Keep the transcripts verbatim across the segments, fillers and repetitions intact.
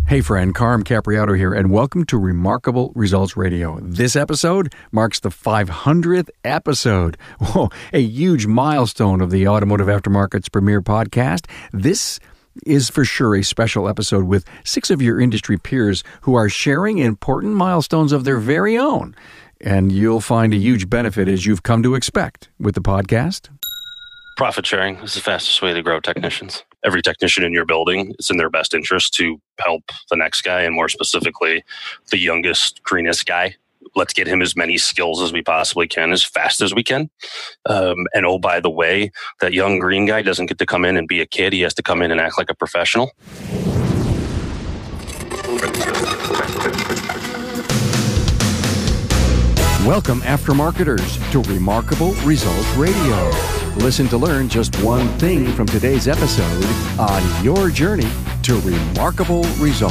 Hey friend, Carm Capriato here, and welcome to Remarkable Results Radio. This episode marks the five hundredth episode. Whoa, a huge milestone of the Automotive Aftermarket's premier podcast. This is for sure a special episode with six of your industry peers who are sharing important milestones of their very own. And you'll find a huge benefit, as you've come to expect, with the podcast. Profit sharing is the fastest way to grow technicians. Every technician in your building, it's in their best interest to help the next guy, and more specifically, the youngest, greenest guy. Let's get him as many skills as we possibly can, as fast as we can. Um, and oh, by the way, that young green guy doesn't get to come in and be a kid. He has to come in and act like a professional. Welcome, aftermarketers, to Remarkable Results Radio. Listen to learn just one thing from today's episode on your journey to remarkable results.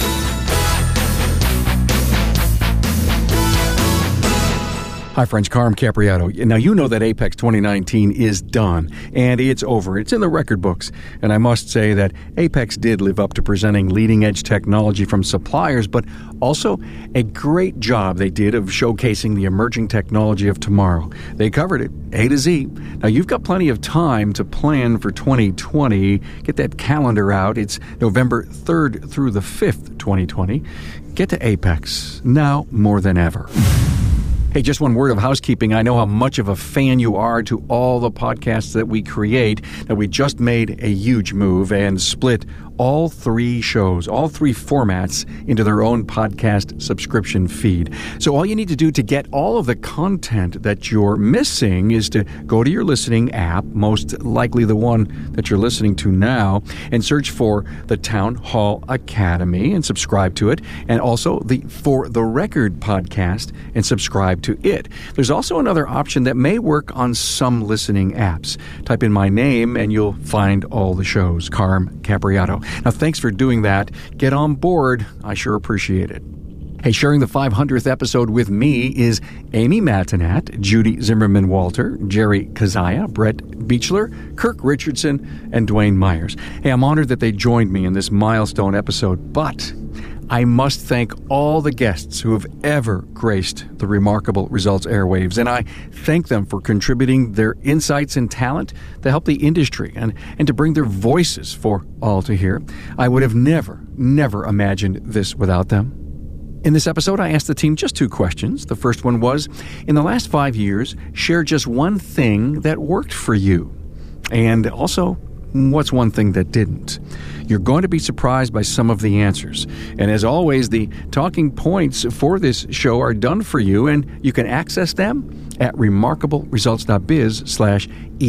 Hi friends, Carm Capriato. Now you know that Apex twenty nineteen is done, and it's over. It's in the record books. And I must say that Apex did live up to presenting leading-edge technology from suppliers, but also a great job they did of showcasing the emerging technology of tomorrow. They covered it A to Z. Now you've got plenty of time to plan for twenty twenty. Get that calendar out. It's November third through the fifth, twenty twenty. Get to Apex now more than ever. Hey, just one word of housekeeping. I know how much of a fan you are to all the podcasts that we create, that we just made a huge move and split all three shows, all three formats into their own podcast subscription feed. So all you need to do to get all of the content that you're missing is to go to your listening app, most likely the one that you're listening to now, and search for the Town Hall Academy and subscribe to it, and also the For the Record podcast and subscribe to it. There's also another option that may work on some listening apps. Type in my name and you'll find all the shows, Carm Capriato. Now, thanks for doing that. Get on board. I sure appreciate it. Hey, sharing the five hundredth episode with me is Amy Matinat, Judy Zimmerman-Walter, Jerry Kazaya, Brett Beechler, Kirk Richardson, and Dwayne Myers. Hey, I'm honored that they joined me in this milestone episode, but I must thank all the guests who have ever graced the Remarkable Results airwaves, and I thank them for contributing their insights and talent to help the industry and, and to bring their voices for all to hear. I would have never, never imagined this without them. In this episode, I asked the team just two questions. The first one was, in the last five years, share just one thing that worked for you. And also, what's one thing that didn't? You're going to be surprised by some of the answers. And as always, the talking points for this show are done for you, and you can access them at remarkableresults.biz slash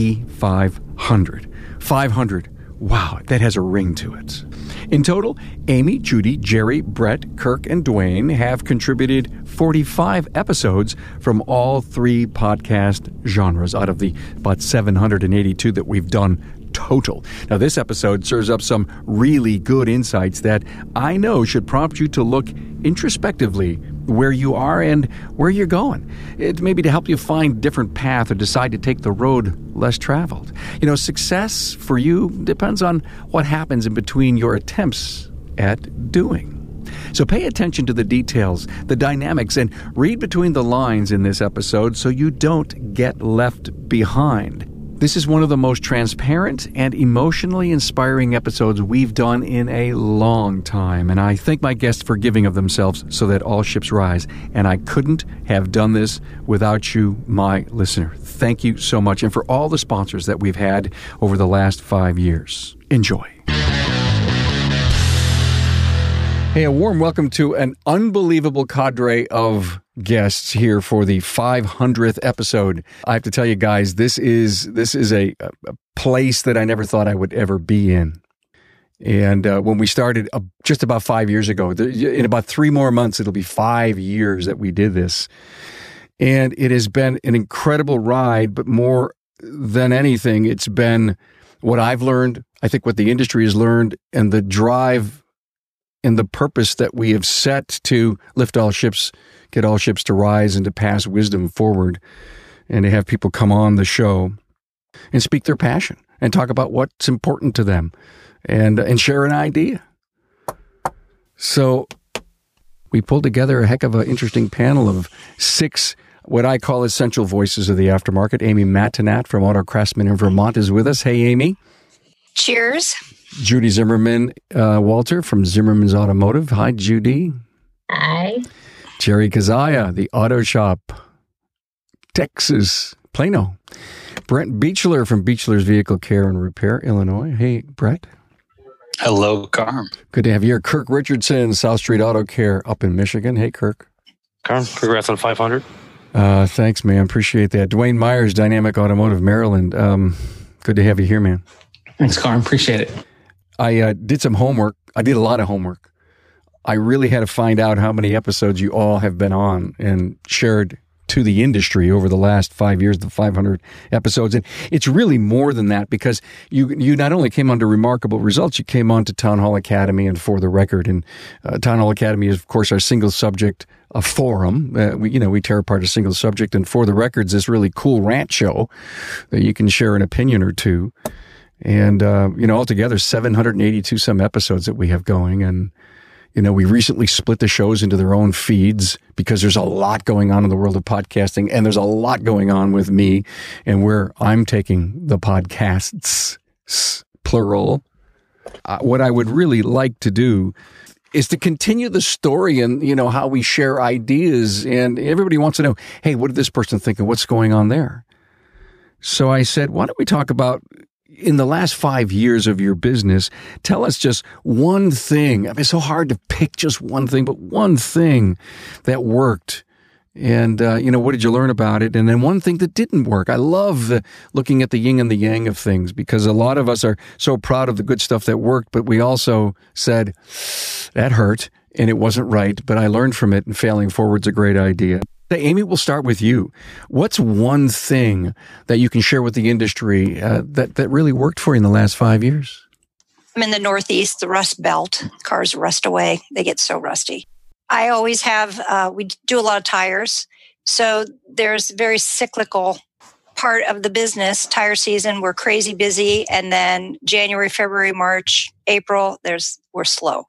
E500. five hundred. Wow, that has a ring to it. In total, Amy, Judy, Jerry, Brett, Kirk, and Dwayne have contributed forty-five episodes from all three podcast genres out of the about seven hundred eighty-two that we've done total. Now, this episode serves up some really good insights that I know should prompt you to look introspectively where you are and where you're going. It may be to help you find a different path or decide to take the road less traveled. You know, success for you depends on what happens in between your attempts at doing. So pay attention to the details, the dynamics, and read between the lines in this episode so you don't get left behind. This is one of the most transparent and emotionally inspiring episodes we've done in a long time, and I thank my guests for giving of themselves so that all ships rise, and I couldn't have done this without you, my listener. Thank you so much, and for all the sponsors that we've had over the last five years. Enjoy. Hey, a warm welcome to an unbelievable cadre of guests here for the five hundredth episode. I have to tell you guys, this is this is a, a place that I never thought I would ever be in. And uh, when we started uh, just about five years ago, in about three more months, it'll be five years that we did this. And it has been an incredible ride, but more than anything, it's been what I've learned, I think what the industry has learned, and the drive and the purpose that we have set to lift all ships, get all ships to rise and to pass wisdom forward, and to have people come on the show and speak their passion and talk about what's important to them and and share an idea. So we pulled together a heck of an interesting panel of six, what I call essential voices of the aftermarket. Amy Matinat from Auto Craftsman in Vermont is with us. Hey, Amy. Cheers. Judy Zimmerman, uh, Walter from Zimmerman's Automotive. Hi, Judy. Hi. Jerry Kazaya, the Auto Shop, Texas, Plano. Brent Beechler from Beechler's Vehicle Care and Repair, Illinois. Hey, Brett. Hello, Carm. Good to have you here. Kirk Richardson, South Street Auto Care up in Michigan. Hey, Kirk. Carm, congrats on five hundred. Uh, thanks, man. Appreciate that. Dwayne Myers, Dynamic Automotive, Maryland. Um, good to have you here, man. Thanks, Carm. Appreciate it. I uh, did some homework. I did a lot of homework. I really had to find out how many episodes you all have been on and shared to the industry over the last five years, the five hundred episodes. And it's really more than that because you you not only came on to Remarkable Results, you came on to Town Hall Academy and For the Record. And uh, Town Hall Academy is, of course, our single subject a forum. Uh, we, you know, we tear apart a single subject. And For the Record's this really cool rant show that you can share an opinion or two. And, uh, you know, altogether, seven hundred eighty-two some episodes that we have going. And, you know, we recently split the shows into their own feeds because there's a lot going on in the world of podcasting. And there's a lot going on with me and where I'm taking the podcasts, plural. Uh, what I would really like to do is to continue the story and, you know, how we share ideas. And everybody wants to know, hey, what did this person think and what's going on there? So I said, why don't we talk about, in the last five years of your business, tell us just one thing. I mean, it's so hard to pick just one thing, but one thing that worked. And, uh, you know, what did you learn about it? And then one thing that didn't work. I love the, looking at the yin and the yang of things because a lot of us are so proud of the good stuff that worked, but we also said, that hurt and it wasn't right, but I learned from it and failing forward's a great idea. Amy, we'll start with you. What's one thing that you can share with the industry uh, that, that really worked for you in the last five years? I'm in the Northeast, the Rust Belt. Cars rust away. They get so rusty. I always have, uh, we do a lot of tires. So there's very cyclical part of the business. Tire season, we're crazy busy. And then January, February, March, April, there's we're slow.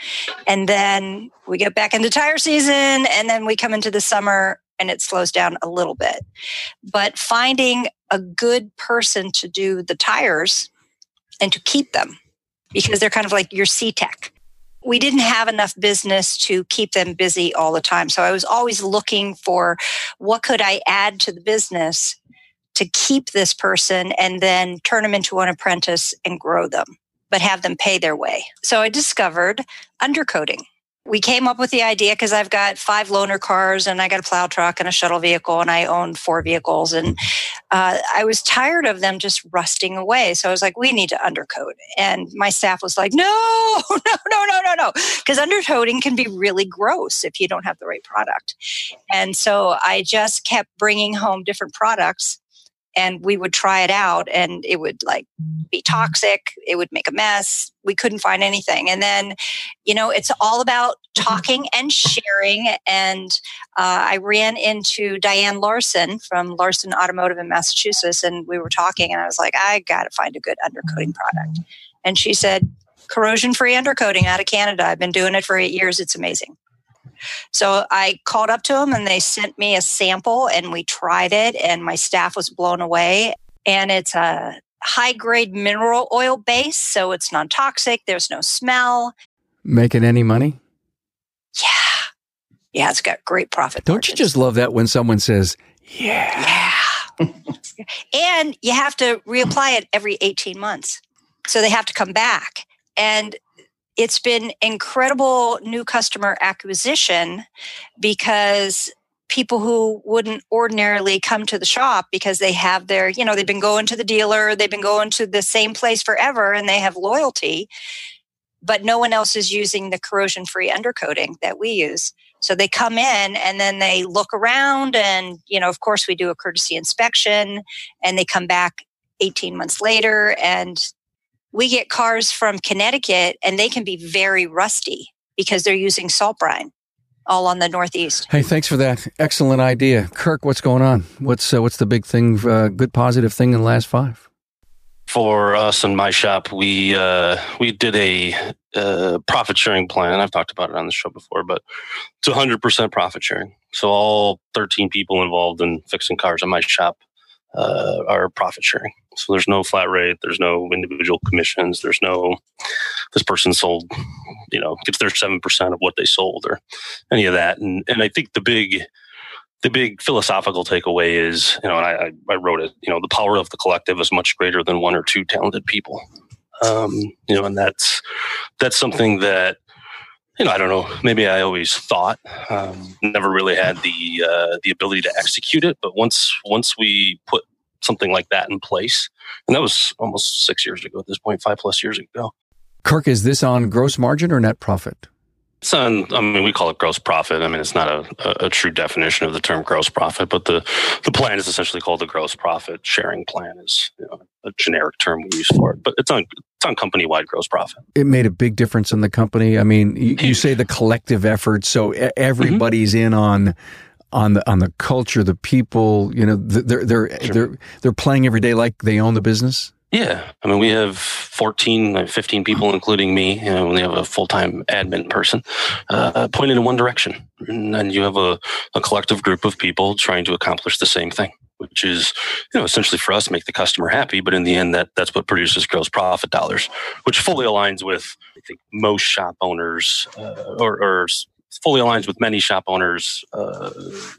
And then we get back into tire season and then we come into the summer and it slows down a little bit. But finding a good person to do the tires and to keep them because they're kind of like your C-Tech. We didn't have enough business to keep them busy all the time. So I was always looking for what could I add to the business to keep this person and then turn them into an apprentice and grow them, but have them pay their way. So I discovered undercoating. We came up with the idea because I've got five loaner cars and I got a plow truck and a shuttle vehicle and I own four vehicles. And uh, I was tired of them just rusting away. So I was like, we need to undercoat. And my staff was like, no, no, no, no, no, no. Because undercoating can be really gross if you don't have the right product. And so I just kept bringing home different products. And we would try it out and it would like be toxic. It would make a mess. We couldn't find anything. And then, you know, it's all about talking and sharing. And uh, I ran into Diane Larson from Larson Automotive in Massachusetts. And we were talking and I was like, I got to find a good undercoating product. And she said, corrosion-free undercoating out of Canada. I've been doing it for eight years. It's amazing. So I called up to them and they sent me a sample and we tried it and my staff was blown away. And it's a high grade mineral oil base. So it's non-toxic. There's no smell. Making any money? Yeah. Yeah. It's got great profit. Don't margins. You just love that when someone says, yeah. Yeah. And you have to reapply it every eighteen months. So they have to come back. And it's been incredible new customer acquisition because people who wouldn't ordinarily come to the shop because they have their, you know, they've been going to the dealer, they've been going to the same place forever and they have loyalty, but no one else is using the corrosion-free undercoating that we use. So they come in and then they look around and, you know, of course we do a courtesy inspection and they come back eighteen months later and we get cars from Connecticut and they can be very rusty because they're using salt brine all on the Northeast. Hey, thanks for that. Excellent idea. Kirk, what's going on? What's uh, what's the big thing, uh, good positive thing in the last five? for us in my shop, we uh, we did a uh, profit sharing plan. I've talked about it on the show before, but it's one hundred percent profit sharing. So all thirteen people involved in fixing cars in my shop uh, are profit sharing. So there's no flat rate. There's no individual commissions. There's no, this person sold, you know, gets their seven percent of what they sold or any of that. And and I think the big, the big philosophical takeaway is, you know, and I, I wrote it, you know, the power of the collective is much greater than one or two talented people. Um, you know, and that's, that's something that, you know, I don't know, maybe I always thought, um, never really had the, uh, the ability to execute it. But once, once we put something like that in place, and that was almost six years ago at this point, five plus years ago. Kirk, is this on gross margin or net profit? It's on, I mean, we call it gross profit. I mean, it's not a, a, a true definition of the term gross profit, but the, the plan is essentially called the gross profit sharing plan, is, you know, a generic term we use for it. But it's on it's on company-wide gross profit. It made a big difference in the company. I mean, you, you say the collective effort, so everybody's mm-hmm. in on on the on the culture, the people. You know, they're they're sure. they're they're playing every day like they own the business. Yeah. I mean, we have fourteen, fifteen people, including me. You know, we have a full-time admin person uh, pointed in one direction. And then you have a, a collective group of people trying to accomplish the same thing, which is, you know, essentially for us, make the customer happy. But in the end, that that's what produces gross profit dollars, which fully aligns with, I think, most shop owners uh, or, or fully aligns with many shop owners' uh,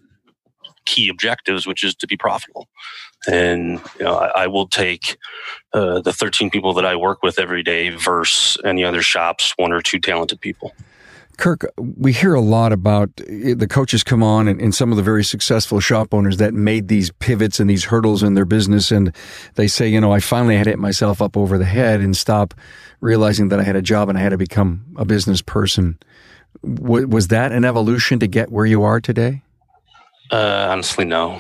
key objectives, which is to be profitable. And, you know, I, I will take uh, the thirteen people that I work with every day versus any other shops, one or two talented people. Kirk, we hear a lot about the coaches come on and, and some of the very successful shop owners that made these pivots and these hurdles in their business. And they say, you know, I finally had to hit myself up over the head and stop realizing that I had a job and I had to become a business person. W- was that an evolution to get where you are today? Uh, honestly, no.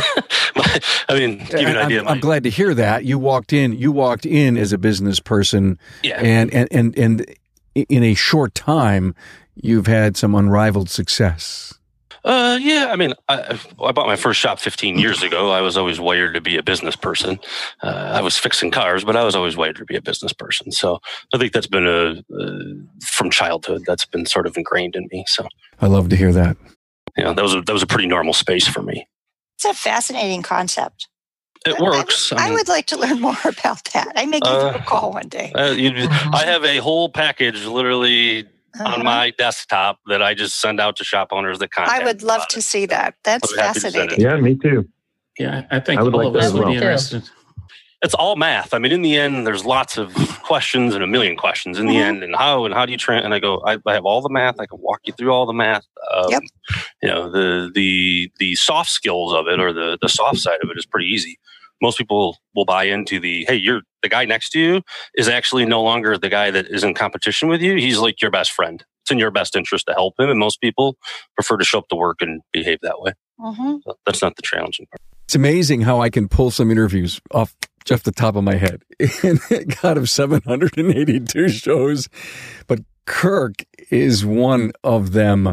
I mean, give you an idea. I'm, my, I'm glad to hear that you walked in. You walked in as a business person, yeah. and and and and in a short time, you've had some unrivaled success. Uh, yeah. I mean, I, I bought my first shop fifteen years ago. I was always wired to be a business person. Uh, I was fixing cars, but I was always wired to be a business person. So I think that's been a uh, from childhood. That's been sort of ingrained in me. So I love to hear that. Yeah, you know, that was a, that was a pretty normal space for me. It's a fascinating concept. It works. I, I, I would like to learn more about that. I may give uh, you a call one day. Uh, you, I have a whole package literally uh-huh. on my desktop that I just send out to shop owners that contact. I would love to it. see that. That's fascinating. Yeah, me too. Yeah, I think I would all like of us would well. be interested. It's all math. I mean, in the end, there's lots of questions and a million questions in the mm-hmm. end. And how and how do you train? And I go, I, I have all the math. I can walk you through all the math. Um, yep. You know, the the the soft skills of it, or the the soft side of it, is pretty easy. Most people will buy into the, hey, you're the guy next to you is actually no longer the guy that is in competition with you. He's like your best friend. It's in your best interest to help him. And most people prefer to show up to work and behave that way. Mm-hmm. So that's not the challenging part. It's amazing how I can pull some interviews off just the top of my head. And out of seven hundred eighty-two shows, but Kirk is one of them.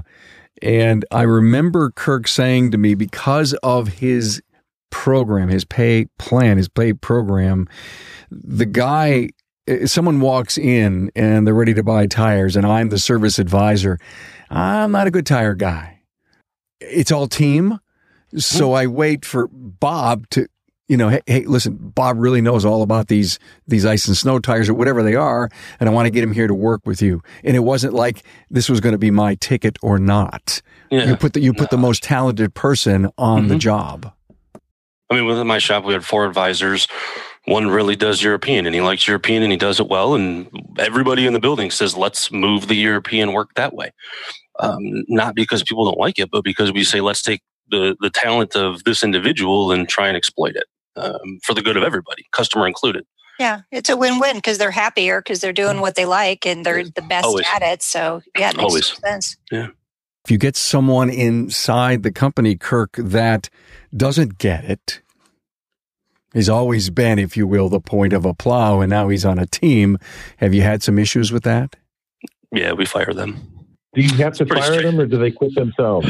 And I remember Kirk saying to me, because of his program, his pay plan, his pay program, the guy, someone walks in and they're ready to buy tires and I'm the service advisor. I'm not a good tire guy. It's all team. So I wait for Bob to, you know, hey, hey, listen, Bob really knows all about these these ice and snow tires or whatever they are, and I want to get him here to work with you. And it wasn't like this was going to be my ticket or not. Yeah. You put the you put no. the most talented person on mm-hmm. the job. I mean, within my shop, we had four advisors. One really does European, and he likes European, and he does it well. And everybody in the building says, let's move the European work that way. Um, not because people don't like it, but because we say, let's take the, the talent of this individual and try and exploit it um, for the good of everybody, customer included. Yeah, it's a win-win because they're happier because they're doing what they like and they're the best Always. at it. So, yeah, it makes Always. sense. Yeah. If you get someone inside the company, Kirk, that doesn't get it, he's always been, if you will, the point of a plow, and now he's on a team. Have you had some issues with that? Yeah, we fire them. Do you have to fire strict. them, or do they quit themselves?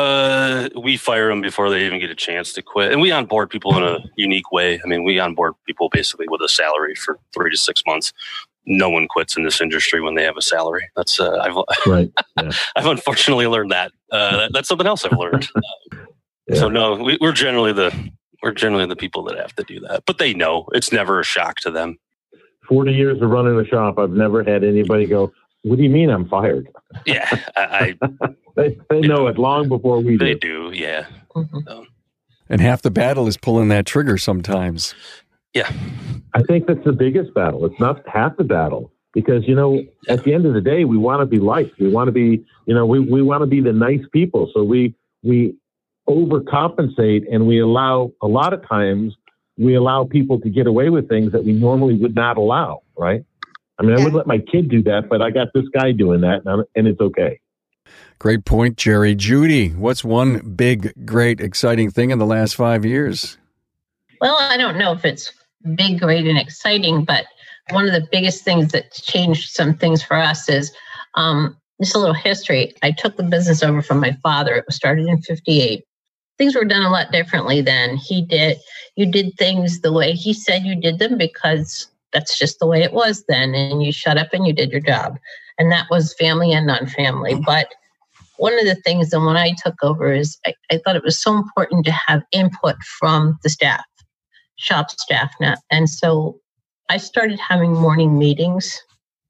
Uh, we fire them before they even get a chance to quit, and we onboard people in a unique way. I mean, we onboard people basically with a salary for three to six months. No one quits in this industry when they have a salary. That's uh, I've right. Yeah. I've unfortunately learned that. Uh, that. That's something else I've learned. yeah. So no, we, we're generally the we're generally the people that have to do that, but they know it's never a shock to them. Forty years of running a shop, I've never had anybody go, "What do you mean I'm fired?" Yeah, I. I they they know, know it long before we do. They do, yeah. Mm-hmm. So. And half the battle is pulling that trigger sometimes. Yeah. I think that's the biggest battle. It's not half the battle because, you know, at the end of the day, we want to be liked. We want to be, you know, we, we want to be the nice people. So we, we overcompensate, and we allow, a lot of times we allow people to get away with things that we normally would not allow. Right. I mean, I would let my kid do that, but I got this guy doing that, and, and it's okay. Great point, Jerry. Judy, what's one big, great, exciting thing in the last five years? Well, I don't know if it's big, great, and exciting, but one of the biggest things that changed some things for us is um, just a little history. I took the business over from my father. It was started in fifty-eight. Things were done a lot differently then. He did, you did things the way he said you did them because that's just the way it was then. And you shut up and you did your job. And that was family and non-family. But one of the things that when I took over is I, I thought it was so important to have input from the staff. Shop staff now. And so I started having morning meetings.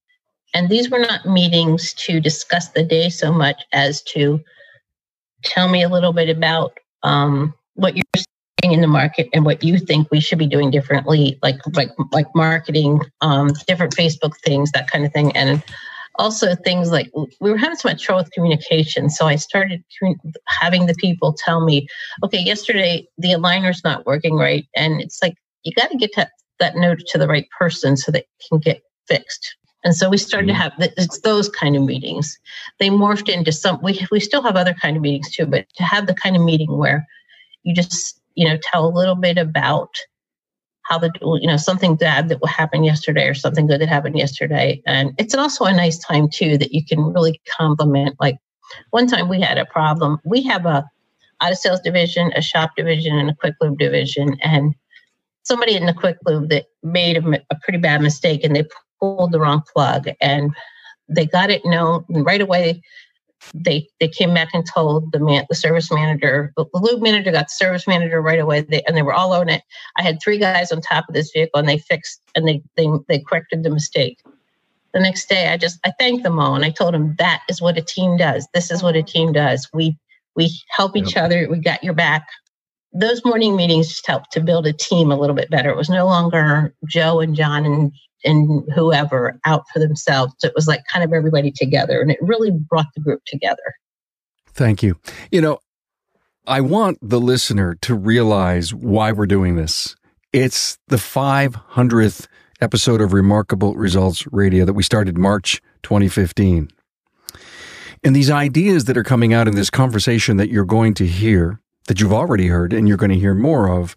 And these were not meetings to discuss the day so much as to tell me a little bit about um, what you're seeing in the market and what you think we should be doing differently, like like like marketing, um, different Facebook things, that kind of thing. And also things like we were having so much trouble with communication. So I started having the people tell me, okay, yesterday the aligner's not working right. And it's like, you got to get that, that note to the right person so that it can get fixed. And so we started to have it's those kind of meetings. They morphed into some, we we still have other kind of meetings too, but to have the kind of meeting where you just, you know, tell a little bit about how the, you know, something bad that happened yesterday or something good that happened yesterday. And it's also a nice time too, that you can really compliment. Like one time we had a problem. We have a out of sales division, a shop division, and a quick lube division. And somebody in the quick lube that made a, a pretty bad mistake, and they pulled the wrong plug, and they got it known right away. They they came back and told the man, the service manager, the lube manager got the service manager right away. They, and they were all on it. I had three guys on top of this vehicle, and they fixed and they they they corrected the mistake. The next day, I just I thanked them all, and I told them that is what a team does. This is what a team does. We we help each other. We got your back. Those morning meetings just helped to build a team a little bit better. It was no longer Joe and John and and whoever out for themselves. It was like kind of everybody together, and it really brought the group together. Thank you. You know, I want the listener to realize why we're doing this. It's the five hundredth episode of Remarkable Results Radio that we started March twenty fifteen. And these ideas that are coming out in this conversation that you're going to hear, that you've already heard and you're going to hear more of,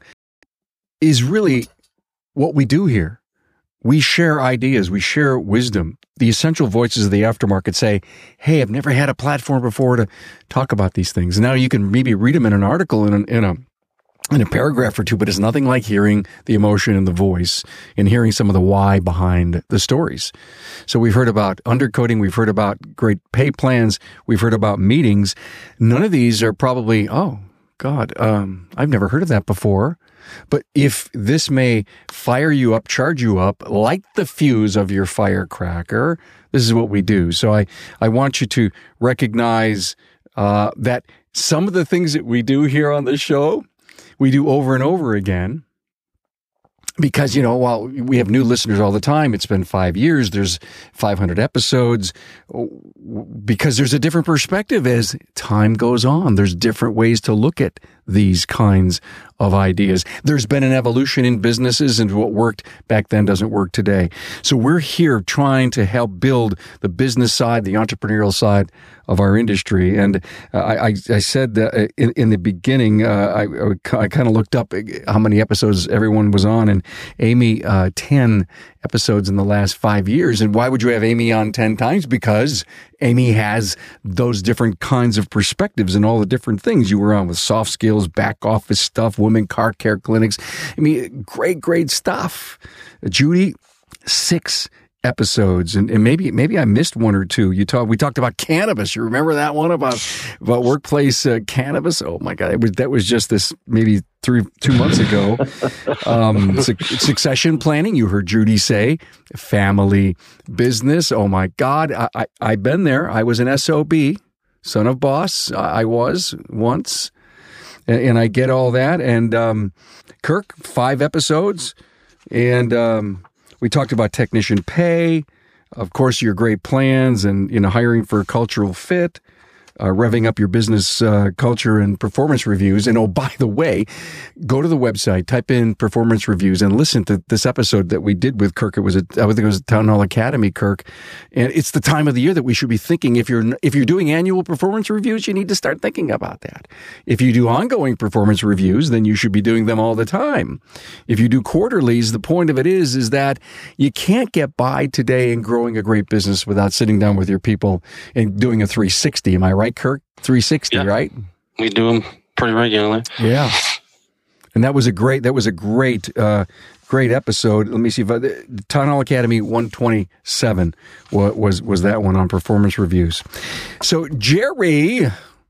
is really what we do here. We share ideas. We share wisdom. The essential voices of the aftermarket say, hey, I've never had a platform before to talk about these things. Now you can maybe read them in an article in a, in a, in a paragraph or two, but it's nothing like hearing the emotion in the voice and hearing some of the why behind the stories. So we've heard about undercoating. We've heard about great pay plans. We've heard about meetings. None of these are probably, oh, God, um, I've never heard of that before. But if this may fire you up, charge you up, like the fuse of your firecracker, this is what we do. So I, I want you to recognize uh, that some of the things that we do here on the show, we do over and over again. Because, you know, while we have new listeners all the time, it's been five years, there's five hundred episodes, because there's a different perspective as time goes on. There's different ways to look at these kinds of ideas. There's been an evolution in businesses, and what worked back then doesn't work today. So we're here trying to help build the business side, the entrepreneurial side of our industry. And uh, I, I said that in, in the beginning, uh, I, I kind of looked up how many episodes everyone was on, and Amy uh, ten episodes in the last five years. And why would you have Amy on ten times? Because Amy has those different kinds of perspectives and all the different things. You were on with soft skills, back office stuff, women car care clinics. I mean, great, great stuff. Judy, six episodes, and, and maybe maybe I missed one or two. You talk. We talked about cannabis. You remember that one about about workplace uh, cannabis? Oh my God, it was that was just this maybe three two months ago. Um, su- succession planning. You heard Judy say family business. Oh my God, I, I I've been there. I was an S O B, son of boss. I, I was once, and, and I get all that. And um, Kirk, five episodes, and. Um, We talked about technician pay, of course, your great plans and, you know, hiring for cultural fit, uh, revving up your business uh, culture and performance reviews. And oh, by the way, go to the website, type in performance reviews and listen to this episode that we did with Kirk. It was, a, I think it was a Town Hall Academy, Kirk. And it's the time of the year that we should be thinking, if you're, if you're doing annual performance reviews, you need to start thinking about that. If you do ongoing performance reviews, then you should be doing them all the time. If you do quarterlies, the point of it is, is that you can't get by today in growing a great business without sitting down with your people and doing a three sixty. Am I right, Kirk? three sixty, yeah. Right? We do them pretty regularly. Yeah. And that was a great, that was a great, uh, great episode. Let me see if I, the Town Hall Academy one twenty-seven was, was, was that one on performance reviews. So Jerry,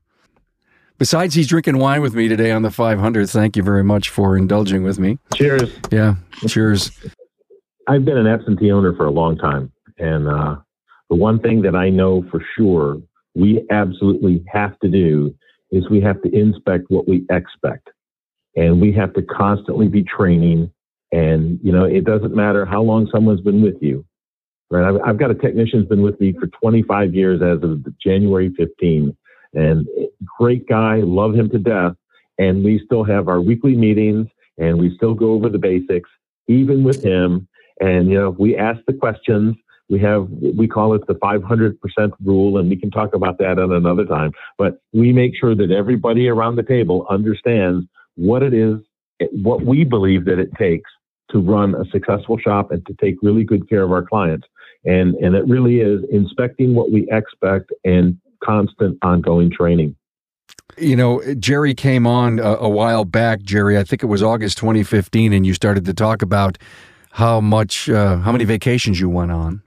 besides he's drinking wine with me today on the five hundred, thank you very much for indulging with me. Cheers. Yeah. Cheers. I've been an absentee owner for a long time. And, uh, the one thing that I know for sure we absolutely have to do is we have to inspect what we expect. And we have to constantly be training. And, you know, it doesn't matter how long someone's been with you, right? I've, I've got a technician who's been with me for twenty-five years as of January fifteenth. And great guy, love him to death. And we still have our weekly meetings and we still go over the basics, even with him. And, you know, we ask the questions. We have, we call it the five hundred percent rule, and we can talk about that at another time. But we make sure that everybody around the table understands what it is, what we believe that it takes to run a successful shop and to take really good care of our clients. And, and it really is inspecting what we expect and constant ongoing training. You know, Jerry came on a, a while back, Jerry, I think it was August twenty fifteen, and you started to talk about how much, uh, how many vacations you went on.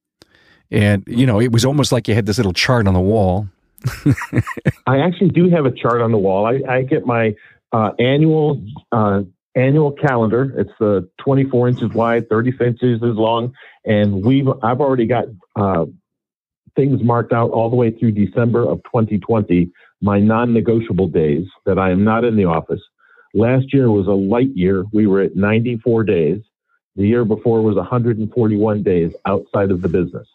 And, you know, it was almost like you had this little chart on the wall. I actually do have a chart on the wall. I, I get my uh, annual uh, annual calendar. It's uh, twenty-four inches wide, thirty inches long. And we've I've already got uh, things marked out all the way through December of twenty twenty, my non-negotiable days that I am not in the office. Last year was a light year. We were at ninety-four days. The year before was one hundred forty-one days outside of the business.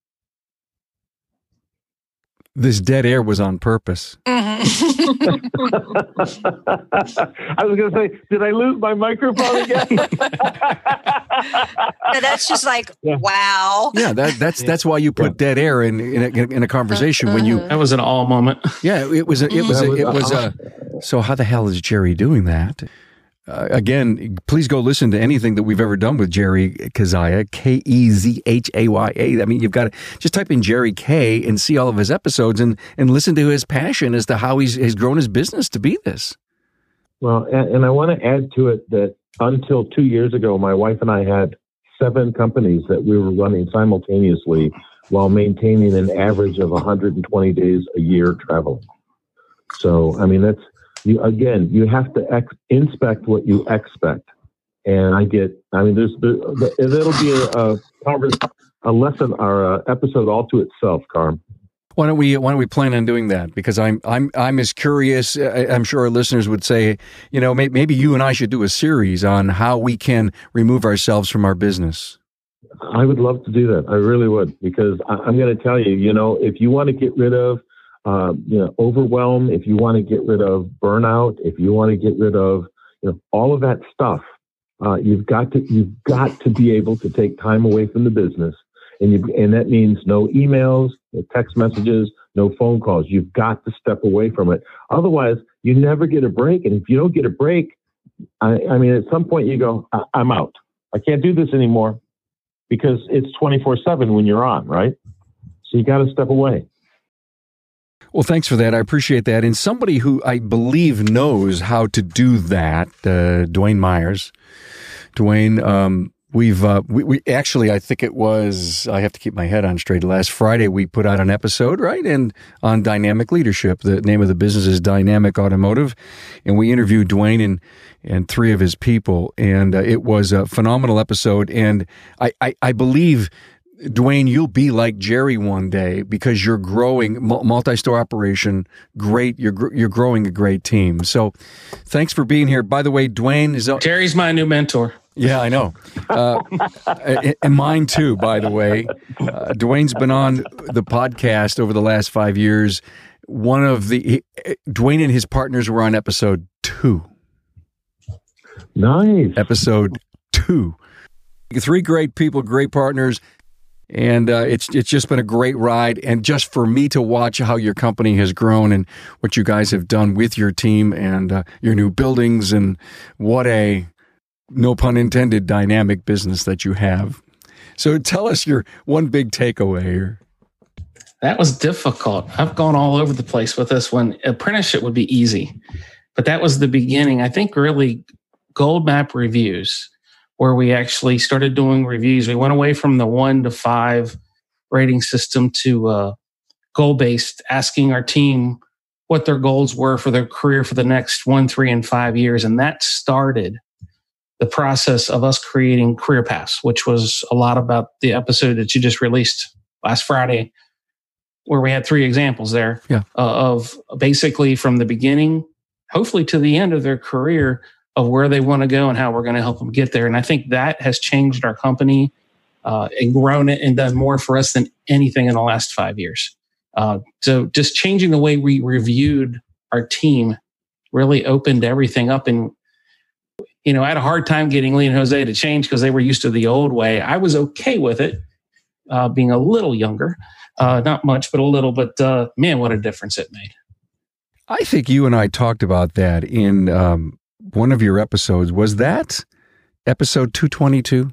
This dead air was on purpose. Mm-hmm. I was going to say, did I lose my microphone again? No, that's just like, yeah. Wow. Yeah, that, that's that's why you put dead air in in a, in a conversation when you. That was an all moment. Yeah, it was. A, it was. A, it was. A, so how the hell is Jerry doing that? Uh, again, please go listen to anything that we've ever done with Jerry Kazaya, K E Z H A Y A. I mean, you've got to just type in Jerry K and see all of his episodes and, and listen to his passion as to how he's, he's grown his business to be this. Well, and, and I want to add to it that until two years ago, my wife and I had seven companies that we were running simultaneously while maintaining an average of one hundred twenty days a year traveling. So, I mean, that's, You, again, you have to ex- inspect what you expect. And I get, I mean, there's, there, it'll be a, a, a lesson or an episode all to itself, Carm. Why don't we, why don't we plan on doing that? Because I'm, I'm, I'm as curious, I'm sure our listeners would say, you know, maybe, maybe you and I should do a series on how we can remove ourselves from our business. I would love to do that. I really would, because I, I'm going to tell you, you know, if you want to get rid of Uh, you know, overwhelm, if you want to get rid of burnout, if you want to get rid of, you know, all of that stuff, uh, you've got to, you've got to be able to take time away from the business. And you, and that means no emails, no text messages, no phone calls. You've got to step away from it. Otherwise, you never get a break. And if you don't get a break, I, I mean, at some point you go, I, I'm out. I can't do this anymore. because it's twenty-four seven when you're on, right? So you got to step away. Well, thanks for that. I appreciate that. And somebody who I believe knows how to do that, uh, Dwayne Myers. Dwayne, um, we've, uh, we, we actually, I think it was, I have to keep my head on straight. Last Friday, we put out an episode, right? And on dynamic leadership. The name of the business is Dynamic Automotive. And we interviewed Dwayne and, and three of his people. And uh, it was a phenomenal episode. And I, I, I believe, Dwayne, you'll be like Jerry one day because you're growing multi-store operation. Great. You're, gr- you're growing a great team. So thanks for being here. By the way, Dwayne is, Jerry's my new mentor. Yeah, I know. Uh, and mine too, by the way. Uh, Dwayne's been on the podcast over the last five years. One of the, he, Dwayne and his partners were on episode two. Nice. Episode two. Three great people, great partners. And uh, it's it's just been a great ride. And just for me to watch how your company has grown and what you guys have done with your team and uh, your new buildings and what a, no pun intended, dynamic business that you have. So tell us your one big takeaway here. That was difficult. I've gone all over the place with this one. Apprenticeship would be easy, but that was the beginning. I think really Gold Map reviews, where we actually started doing reviews. We went away from the one to five rating system to uh, goal-based, asking our team what their goals were for their career for the next one, three, and five years. And that started the process of us creating Career Paths, which was a lot about the episode that you just released last Friday, where we had three examples there yeah. uh, of basically from the beginning, hopefully to the end of their career, of where they want to go and how we're going to help them get there. And I think that has changed our company uh, and grown it and done more for us than anything in the last five years. Uh, so just changing the way we reviewed our team really opened everything up. And, you know, I had a hard time getting Lee and Jose to change because they were used to the old way. I was okay with it, uh, being a little younger, uh, not much, but a little, but uh, man, what a difference it made. I think you and I talked about that in, um, one of your episodes. Was that episode two twenty-two?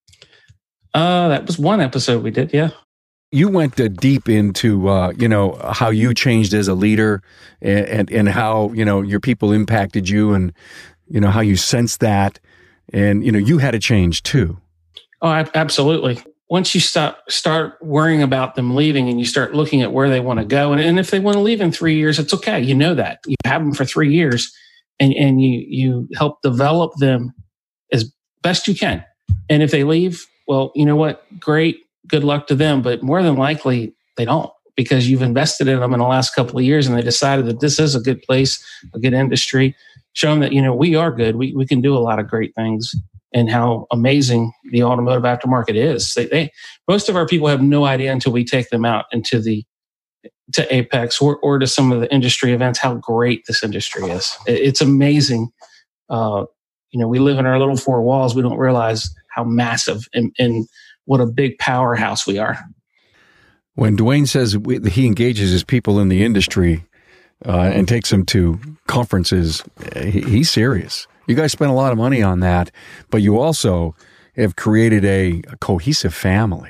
Uh, that was one episode we did, yeah. You went uh, deep into, uh, you know, how you changed as a leader and, and, and how, you know, your people impacted you and, you know, how you sensed that. And, you know, you had to change too. Oh, absolutely. Once you stop, start worrying about them leaving and you start looking at where they want to go. And, and if they want to leave in three years, it's okay. You know that. You have them for three years. And, and you you help develop them as best you can. And if they leave, well, you know what? Great. Good luck to them. But more than likely, they don't, because you've invested in them in the last couple of years and they decided that this is a good place, a good industry. Show them that, you know, we are good. We we can do a lot of great things and how amazing the automotive aftermarket is. They, they most of our people have no idea until we take them out into the to Apex or, or to some of the industry events, how great this industry is. It's amazing. Uh, you know, we live in our little four walls. We don't realize how massive and, and what a big powerhouse we are. When Dwayne says we, he engages his people in the industry uh, and takes them to conferences, he, he's serious. You guys spend a lot of money on that, but you also have created a, a cohesive family.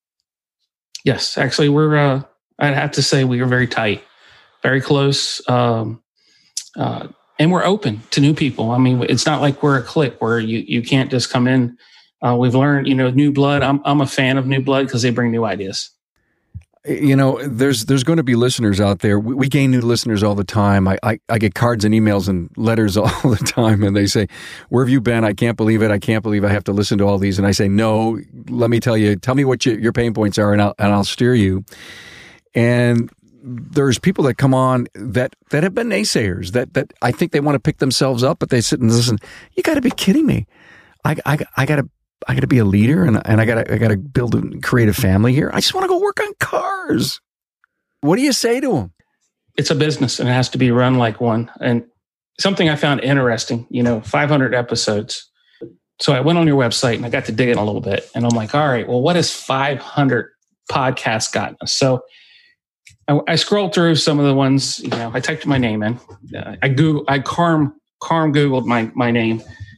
Yes, actually, we're, uh, I'd have to say we are very tight, very close, um, uh, and we're open to new people. I mean, it's not like we're a clique where you, you can't just come in. Uh, we've learned, you know, new blood. I'm I'm a fan of new blood because they bring new ideas. You know, there's there's going to be listeners out there. We, we gain new listeners all the time. I, I, I get cards and emails and letters all the time, and they say, "Where have you been? I can't believe it. I can't believe I have to listen to all these." And I say, "No, let me tell you. Tell me what you, your pain points are, and I'll and I'll steer you." And there's people that come on that that have been naysayers. That that I think they want to pick themselves up, but they sit and listen. You got to be kidding me! I I I got to. I got to be a leader and, and I got to I got to build a create a family here. I just want to go work on cars. What do you say to them? It's a business and it has to be run like one. And something I found interesting, you know, five hundred episodes. So I went on your website and I got to dig in a little bit. And I'm like, all right, well, what has five hundred podcasts gotten us? So I, I scrolled through some of the ones, you know, I typed my name in. Uh, I Google, I Carm, Carm Googled my, my name.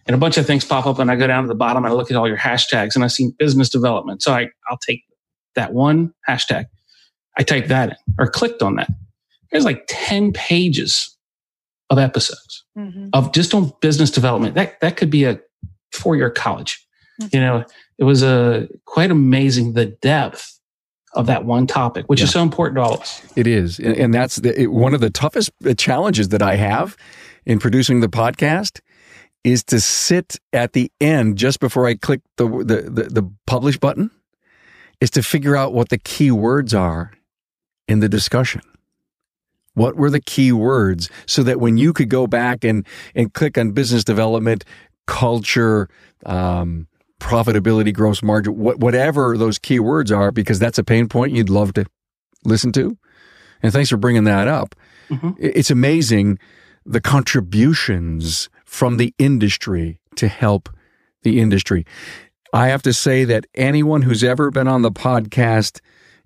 and a bunch of things pop up, and I go down to the bottom and I look at all your hashtags, and I see business development. So I, I'll take that one hashtag. I typed that in or clicked on that. There's like ten pages of episodes mm-hmm. of just on business development. That that could be a four-year college. Mm-hmm. You know, it was a quite amazing the depth of that one topic, which yeah. is so important to all of us. It is. And, and that's the, it, one of the toughest challenges that I have in producing the podcast is to sit at the end just before I click the, the, the, the publish button, is to figure out what the key words are in the discussion. What were the key words so that when you could go back and, and click on business development, culture, um, profitability, gross margin, wh- whatever those key words are, because that's a pain point you'd love to listen to. And thanks for bringing that up. Mm-hmm. It's amazing the contributions from the industry to help the industry. I have to say that anyone who's ever been on the podcast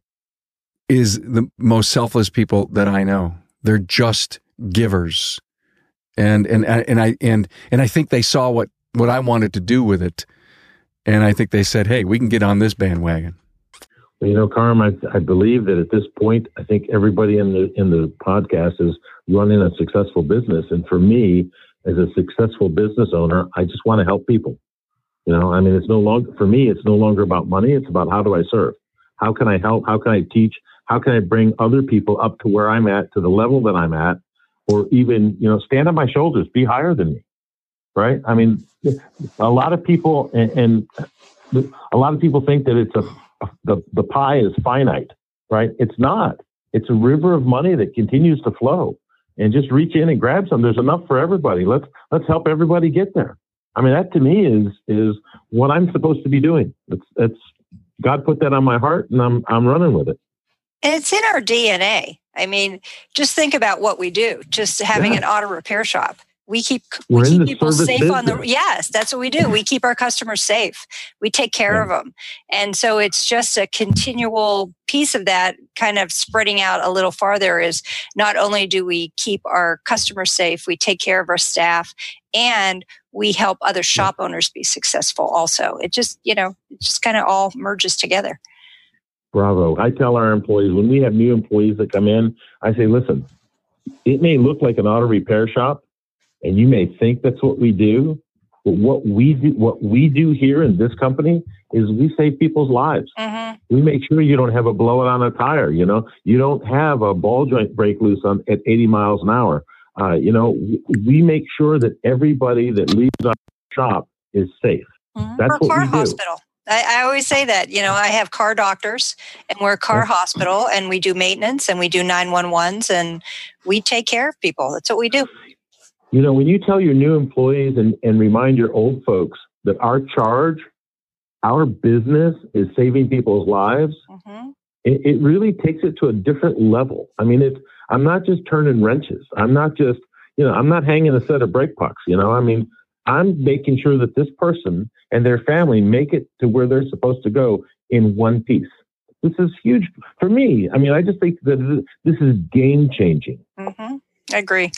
is the most selfless people that I know. They're just givers. And and and I and and I think they saw what, what I wanted to do with it. And I think they said, hey, we can get on this bandwagon. Well, you know, Carm, I, I believe that at this point, I think everybody in the in the podcast is running a successful business. And for me, as a successful business owner, I just want to help people. You know, I mean, it's no longer, for me, it's no longer about money. It's about how do I serve? How can I help? How can I teach? How can I bring other people up to where I'm at, to the level that I'm at, or even, you know, stand on my shoulders, be higher than me, right? I mean, a lot of people, and, and a lot of people think that it's a, the, the pie is finite, right? It's not. It's a river of money that continues to flow, and just reach in and grab some. There's enough for everybody. Let's, let's help everybody get there. I mean, that to me is, is what I'm supposed to be doing. It's, it's God put that on my heart, and I'm, I'm running with it. And it's in our D N A. I mean, just think about what we do. Just having yeah. an auto repair shop. We keep we We're keep in the people service safe business. on the yes, that's what we do. We keep our customers safe. We take care yeah. of them. And so it's just a continual piece of that, kind of spreading out a little farther, is not only do we keep our customers safe, we take care of our staff, and we help other shop yeah. owners be successful also. It just, you know, it just kind of all merges together. Bravo. I tell our employees, when we have new employees that come in, I say, listen, it may look like an auto repair shop, and you may think that's what we do, but what we do, what we do here in this company is we save people's lives. Mm-hmm. We make sure you don't have a blowout on a tire. You know, you don't have a ball joint break loose on at eighty miles an hour. Uh, you know, we make sure that everybody that leaves our shop is safe. Mm-hmm. That's We're what car we do. hospital. I, I always say that, you know, I have car doctors, and we're a car yeah. hospital, and we do maintenance, and we do nine one ones, and we take care of people. That's what we do. You know, when you tell your new employees and, and remind your old folks that our charge, our business is saving people's lives, mm-hmm. it, it really takes it to a different level. I mean, it's, I'm not just turning wrenches. I'm not just, you know, I'm not hanging a set of brake pucks, you know, I mean, I'm making sure that this person and their family make it to where they're supposed to go in one piece. This is huge for me. I mean, I just think that this is game changing. Mm-hmm. I agree.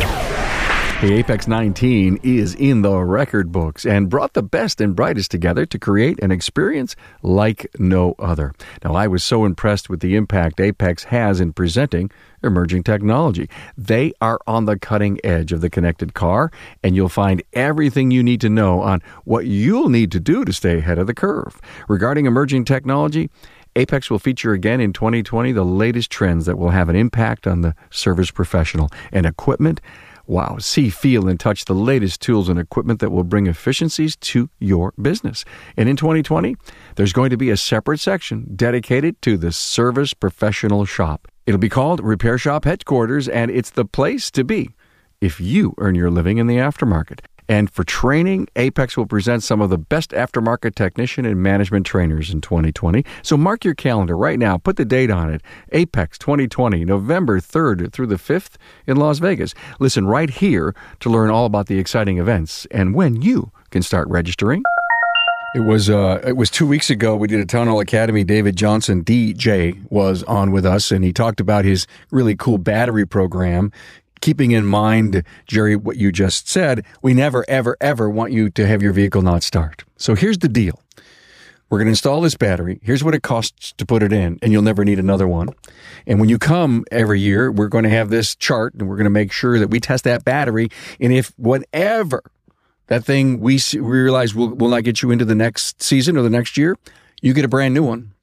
The Apex nineteen is in the record books and brought the best and brightest together to create an experience like no other. Now, I was so impressed with the impact Apex has in presenting emerging technology. They are on the cutting edge of the connected car, and you'll find everything you need to know on what you'll need to do to stay ahead of the curve. Regarding emerging technology, Apex will feature again in twenty twenty the latest trends that will have an impact on the service professional and equipment. Wow, see, feel, and touch the latest tools and equipment that will bring efficiencies to your business. And in twenty twenty, there's going to be a separate section dedicated to the service professional shop. It'll be called Repair Shop Headquarters, and it's the place to be if you earn your living in the aftermarket. And for training, Apex will present some of the best aftermarket technician and management trainers in twenty twenty. So mark your calendar right now. Put the date on it. Apex twenty twenty, November third through the fifth in Las Vegas. Listen right here to learn all about the exciting events and when you can start registering. It was uh, it was two weeks ago. We did a Town Hall Academy. David Johnson, D J, was on with us, and he talked about his really cool battery program. keeping in mind, Jerry, what you just said, we never, ever, ever want you to have your vehicle not start. So here's the deal. We're going to install this battery. Here's what it costs to put it in, and you'll never need another one. And when you come every year, we're going to have this chart, and we're going to make sure that we test that battery. And if whatever that thing we, see, we realize will, will not get you into the next season or the next year, you get a brand new one.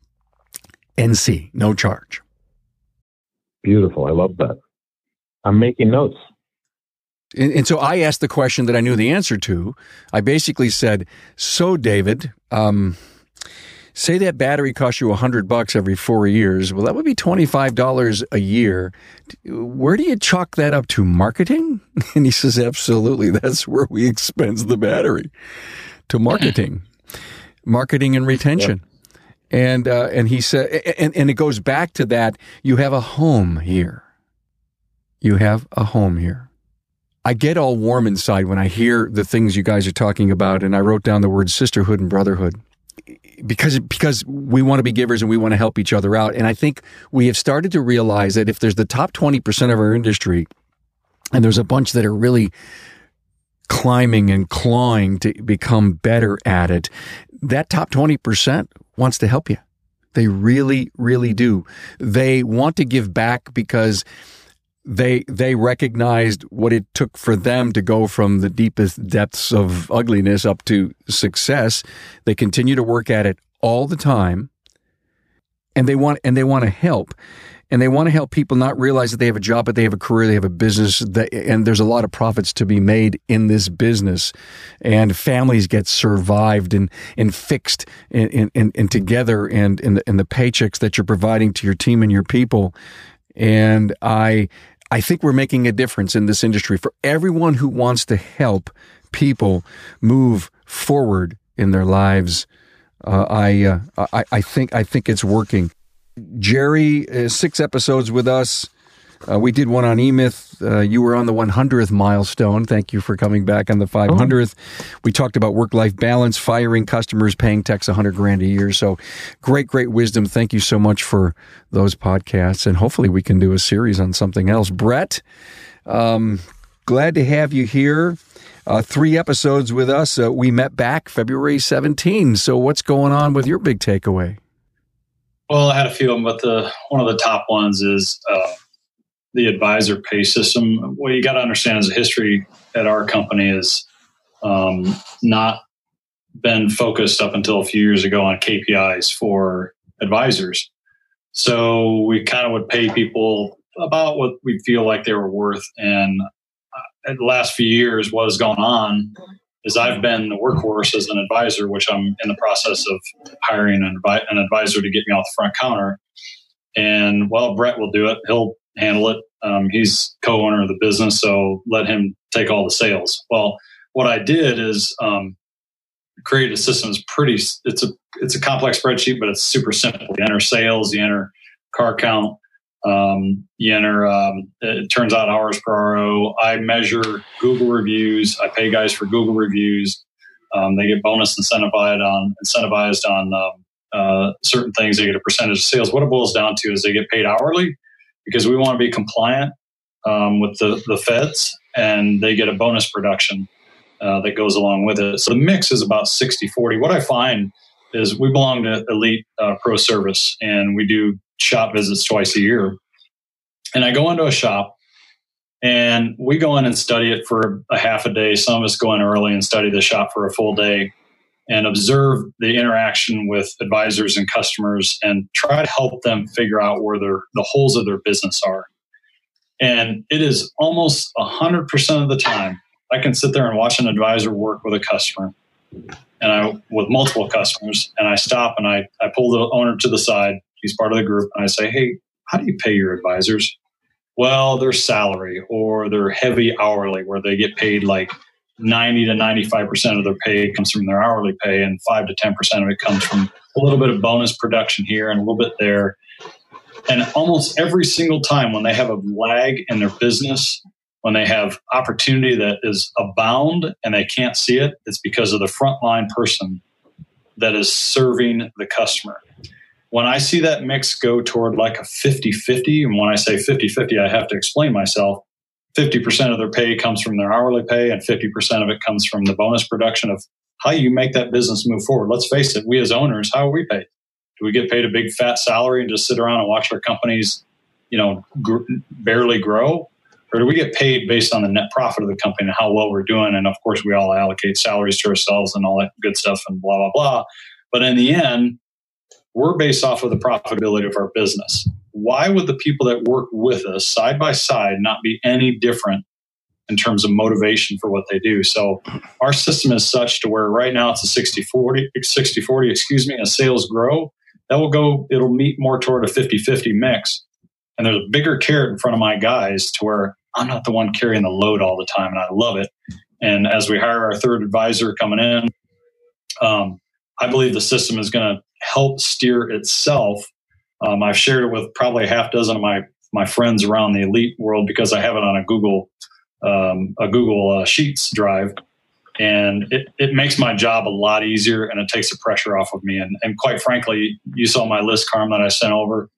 N C, no charge. Beautiful. I love that. I'm making notes. And, and so I asked the question that I knew the answer to. I basically said, so David, um, say that battery costs you a hundred bucks every four years. Well, that would be twenty-five dollars a year. Where do you chalk that up to? Marketing? And he says, absolutely. That's where we expense the battery, to marketing, marketing and retention. Yeah. And, uh, and he said, and, and it goes back to that. You have a home here. You have a home here. I get all warm inside when I hear the things you guys are talking about. And I wrote down the word sisterhood and brotherhood. Because because we want to be givers and we want to help each other out. And I think we have started to realize that if there's the top twenty percent of our industry, and there's a bunch that are really climbing and clawing to become better at it, that top twenty percent wants to help you. They really, really do. They want to give back because They they recognized what it took for them to go from the deepest depths of ugliness up to success. They continue to work at it all the time, and they want and they want to help, and they want to help people not realize that they have a job, but they have a career, they have a business, that, and there's a lot of profits to be made in this business, and families get survived and and fixed and and, and together, and in the in the paychecks that you're providing to your team and your people, and I. I think we're making a difference in this industry for everyone who wants to help people move forward in their lives. Uh, I, uh, I I think I think it's working. Jerry, uh, six episodes with us. Uh, we did one on E-Myth. Uh, you were on the one hundredth milestone. Thank you for coming back on the five hundredth. Oh. We talked about work-life balance, firing customers, paying techs a hundred grand a year. So great, great wisdom. Thank you so much for those podcasts. And hopefully we can do a series on something else. Brett, um, glad to have you here. Uh, three episodes with us. Uh, we met back February seventeenth. So what's going on with your big takeaway? Well, I had a few of them, but the one of the top ones is uh, the advisor pay system. What you got to understand as a history at our company is um, not been focused up until a few years ago on K P Is for advisors. So we kind of would pay people about what we feel like they were worth. And uh, the last few years, what has gone on is I've been the workhorse as an advisor, which I'm in the process of hiring an, advi- an advisor to get me off the front counter. And well, Brett will do it. He'll handle it. Um, he's co-owner of the business, so let him take all the sales. Well, what I did is um, create a system. It's pretty. It's a it's a complex spreadsheet, but it's super simple. You enter sales, you enter car count, um, you enter. Um, it turns out hours per R O. I measure Google reviews. I pay guys for Google reviews. Um, they get bonus incentivized on incentivized on um, uh, certain things. They get a percentage of sales. What it boils down to is they get paid hourly, because we want to be compliant um, with the, the feds, and they get a bonus production uh, that goes along with it. So the mix is about sixty forty. What I find is we belong to Elite uh, Pro Service, and we do shop visits twice a year. And I go into a shop, and we go in and study it for a half a day. Some of us go in early and study the shop for a full day and observe the interaction with advisors and customers and try to help them figure out where their, the holes of their business are. And it is almost one hundred percent of the time, I can sit there and watch an advisor work with a customer, and I with multiple customers, and I stop and I, I pull the owner to the side. He's part of the group. And I say, hey, how do you pay your advisors? Well, their salary, or they're heavy hourly, where they get paid like ninety to ninety-five percent of their pay comes from their hourly pay, and five to ten percent of it comes from a little bit of bonus production here and a little bit there. And almost every single time when they have a lag in their business, when they have opportunity that is abound and they can't see it, it's because of the frontline person that is serving the customer. When I see that mix go toward like a fifty-fifty, and when I say fifty-fifty, I have to explain myself. fifty percent of their pay comes from their hourly pay, and fifty percent of it comes from the bonus production of how you make that business move forward. Let's face it, we as owners, how are we paid? Do we get paid a big fat salary and just sit around and watch our companies, you know, gr- barely grow? Or do we get paid based on the net profit of the company and how well we're doing? And of course, we all allocate salaries to ourselves and all that good stuff and blah, blah, blah. But in the end, we're based off of the profitability of our business. Why would the people that work with us side by side not be any different in terms of motivation for what they do? So our system is such to where right now it's a sixty forty, sixty forty, excuse me, as sales grow, that will go, it'll meet more toward a fifty fifty mix. And there's a bigger carrot in front of my guys to where I'm not the one carrying the load all the time, and I love it. And as we hire our third advisor coming in, um, I believe the system is going to help steer itself. Um, I've shared it with probably a half dozen of my my friends around the elite world because I have it on a Google um, a Google uh, Sheets drive, and it, it makes my job a lot easier, and it takes the pressure off of me. And, and quite frankly, you saw my list, Carm, that I sent over.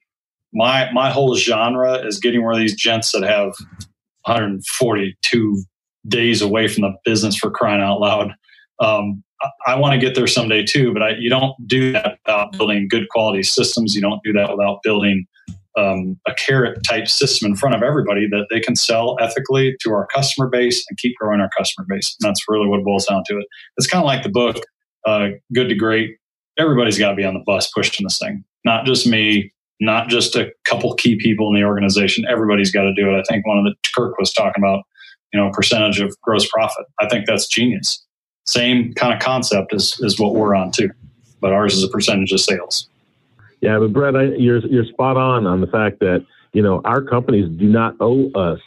My my whole genre is getting where these gents that have one hundred forty-two days away from the business, for crying out loud. Um, I, I want to get there someday too, but I, you don't do that without building good quality systems. You don't do that without building um, a carrot type system in front of everybody that they can sell ethically to our customer base and keep growing our customer base. And that's really what it boils down to. It. It's kind of like the book, uh, Good to Great. Everybody's got to be on the bus pushing this thing, not just me. Not just a couple key people in the organization. Everybody's got to do it. I think one of the Kirk was talking about, you know, percentage of gross profit. I think that's genius. Same kind of concept is, is what we're on too, but ours is a percentage of sales. Yeah, but Brett, I, you're you're spot on on the fact that, you know, our companies do not owe us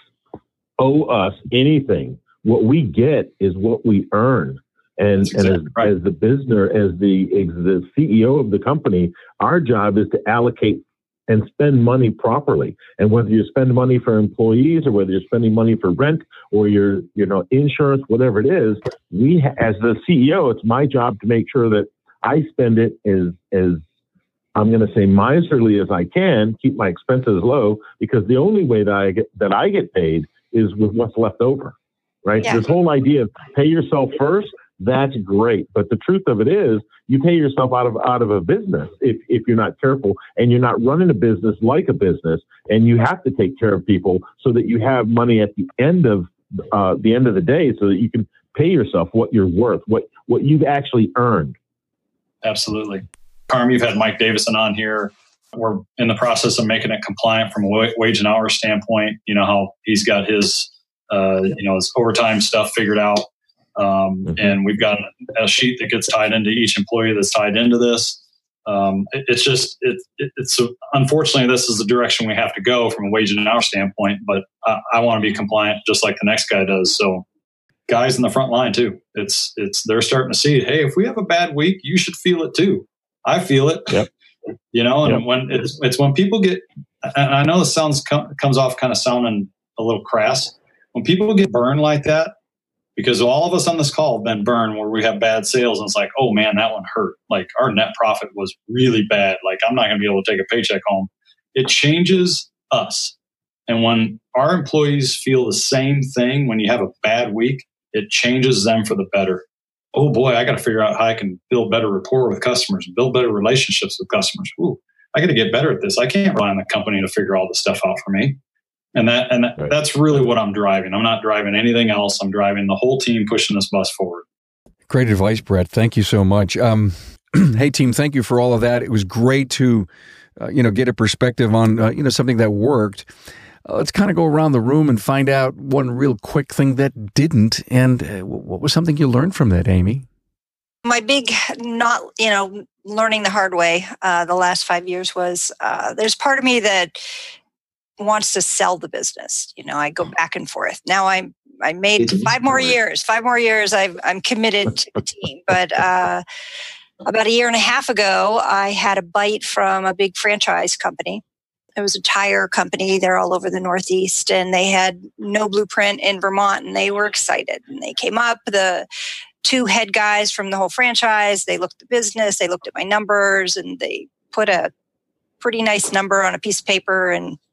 owe us anything. What we get is what we earn. And, exactly and as, right. as the business, as the as the C E O of the company, our job is to allocate and spend money properly. And whether you spend money for employees or whether you're spending money for rent or your, you know, insurance, whatever it is, we, ha- as the C E O, it's my job to make sure that I spend it as, as I'm going to say miserly as I can, keep my expenses low, because the only way that I get, that I get paid is with what's left over, right? Yeah. This whole idea of pay yourself first, that's great. But the truth of it is you pay yourself out of out of a business if, if you're not careful, and you're not running a business like a business, and you have to take care of people so that you have money at the end of uh, the end of the day so that you can pay yourself what you're worth, what, what you've actually earned. Absolutely. Carm, you've had Mike Davison on here. We're in the process of making it compliant from a wage and hour standpoint. You know how he's got his, uh, you know, his overtime stuff figured out. Um, mm-hmm. And we've got a sheet that gets tied into each employee that's tied into this. Um, it, it's just, it, it, it's unfortunately, this is the direction we have to go from a wage and hour standpoint, but I, I want to be compliant just like the next guy does. So guys in the front line too, it's, it's, they're starting to see, hey, if we have a bad week, you should feel it too. I feel it, yep. you know, and yep. when it's, it's when people get, and I know this sounds, com- comes off kind of sounding a little crass. When people get burned like that, because all of us on this call have been burned where we have bad sales and it's like, oh man, that one hurt. Like our net profit was really bad. Like I'm not going to be able to take a paycheck home. It changes us. And when our employees feel the same thing, when you have a bad week, it changes them for the better. Oh boy, I got to figure out how I can build better rapport with customers, build better relationships with customers. Ooh, I got to get better at this. I can't rely on the company to figure all this stuff out for me. And that and that, right. that's really what I'm driving. I'm not driving anything else. I'm driving the whole team pushing this bus forward. Great advice, Brett. Thank you so much. Um, hey, team, thank you for all of that. It was great to, uh, you know, get a perspective on, uh, you know, something that worked. Uh, let's kind of go around the room and find out one real quick thing that didn't. And uh, what was something you learned from that, Amy? My big, not, you know, learning the hard way uh, the last five years was uh, there's part of me that wants to sell the business. You know, I go back and forth. Now I'm, I made five more years, five more years. I've, I'm committed to the team. But uh, about a year and a half ago, I had a bite from a big franchise company. It was a tire company. They're all over the Northeast, and they had no blueprint in Vermont, and they were excited. And they came up, the two head guys from the whole franchise, they looked at the business, they looked at my numbers, and they put a pretty nice number on a piece of paper and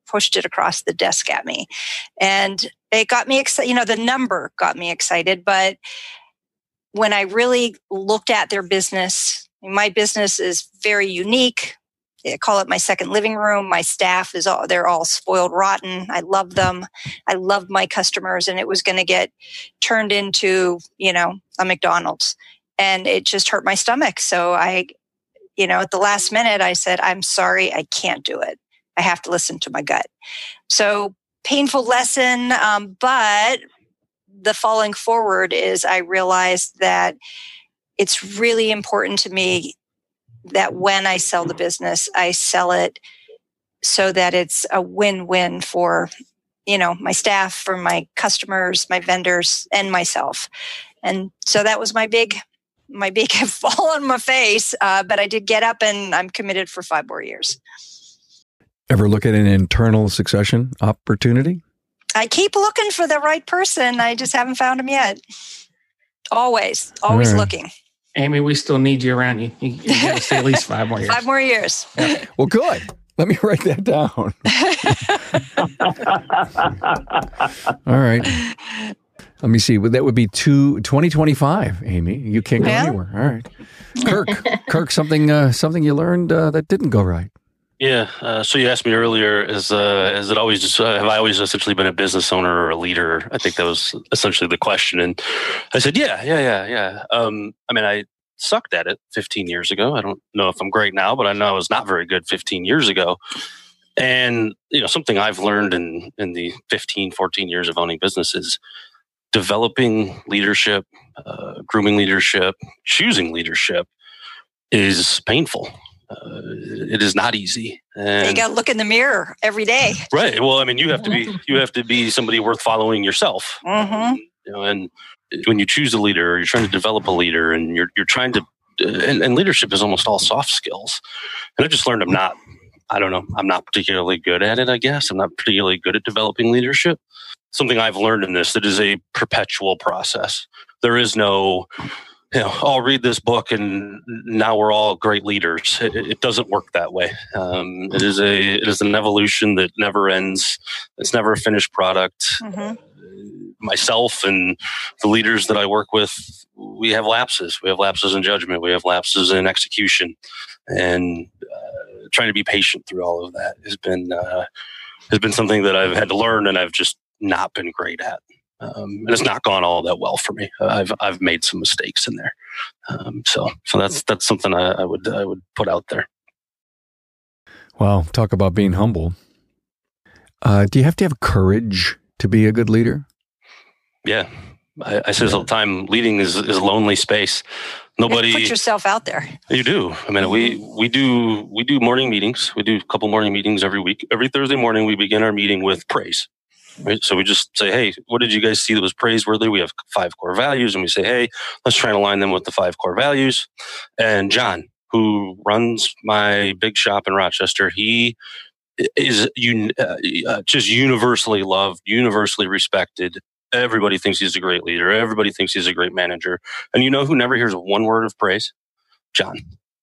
pushed it across the desk at me. And it got me excited. You know, the number got me excited. But when I really looked at their business, my business is very unique. I call it my second living room. My staff is all, they're all spoiled rotten. I love them. I love my customers, and it was going to get turned into, you know, a McDonald's, and it just hurt my stomach. So I, you know, at the last minute, I said, I'm sorry, I can't do it. I have to listen to my gut. So painful lesson. Um, but the falling forward is I realized that it's really important to me that when I sell the business, I sell it so that it's a win-win for, you know, my staff, for my customers, my vendors, and myself. And so that was my big, my big fall on my face. Uh, but I did get up, and I'm committed for five more years. Ever look at an internal succession opportunity? I keep looking for the right person. I just haven't found him yet. Always, always right. looking. Amy, we still need you around. You, you, you got to stay at least five more years. Five more years. Yeah. Well, good. Let me write that down. All right. Let me see. That would be two, twenty twenty-five, Amy. You can't go yeah. anywhere. All right. Kirk, Kirk, something uh, something you learned uh, that didn't go right. Yeah. Uh, so you asked me earlier, is uh, is it always just, uh, have I always essentially been a business owner or a leader? I think that was essentially the question. And I said, yeah, yeah, yeah, yeah. Um, I mean, I sucked at it fifteen years ago. I don't know if I'm great now, but I know I was not very good fifteen years ago. And, you know, something I've learned in, in the fifteen, fourteen years of owning businesses, developing leadership, uh, grooming leadership, choosing leadership is painful. Uh, it is not easy. And, you got to look in the mirror every day. Right. Well, I mean, you have to be you have to be somebody worth following yourself. Mm-hmm. Um, you know, and when you choose a leader, or you're trying to develop a leader, and you're you're trying to, uh, and, and leadership is almost all soft skills. And I just learned I'm not. I don't know. I'm not particularly good at it. I guess I'm not particularly good at developing leadership. Something I've learned in this, that is a perpetual process. There is no, you know, I'll read this book and now we're all great leaders. It, it doesn't work that way. Um, it is a it is an evolution that never ends. It's never a finished product. Mm-hmm. Myself and the leaders that I work with, we have lapses. We have lapses in judgment. We have lapses in execution, and uh, trying to be patient through all of that has been uh, has been something that I've had to learn, and I've just not been great at. Um, and it's not gone all that well for me. I've I've made some mistakes in there, um, so so that's that's something I, I would I would put out there. Wow, talk about being humble. Uh, do you have to have courage to be a good leader? Yeah, I, I say this all the time. Leading is is a lonely space. Nobody you put yourself out there. You do. I mean, we we do we do morning meetings. We do a couple morning meetings every week. Every Thursday morning, we begin our meeting with praise. Right? So we just say, hey, what did you guys see that was praiseworthy? We have five core values, and we say, hey, let's try and align them with the five core values. And John, who runs my big shop in Rochester, he is un- uh, just universally loved, universally respected. Everybody thinks he's a great leader. Everybody thinks he's a great manager. And you know who never hears one word of praise? John.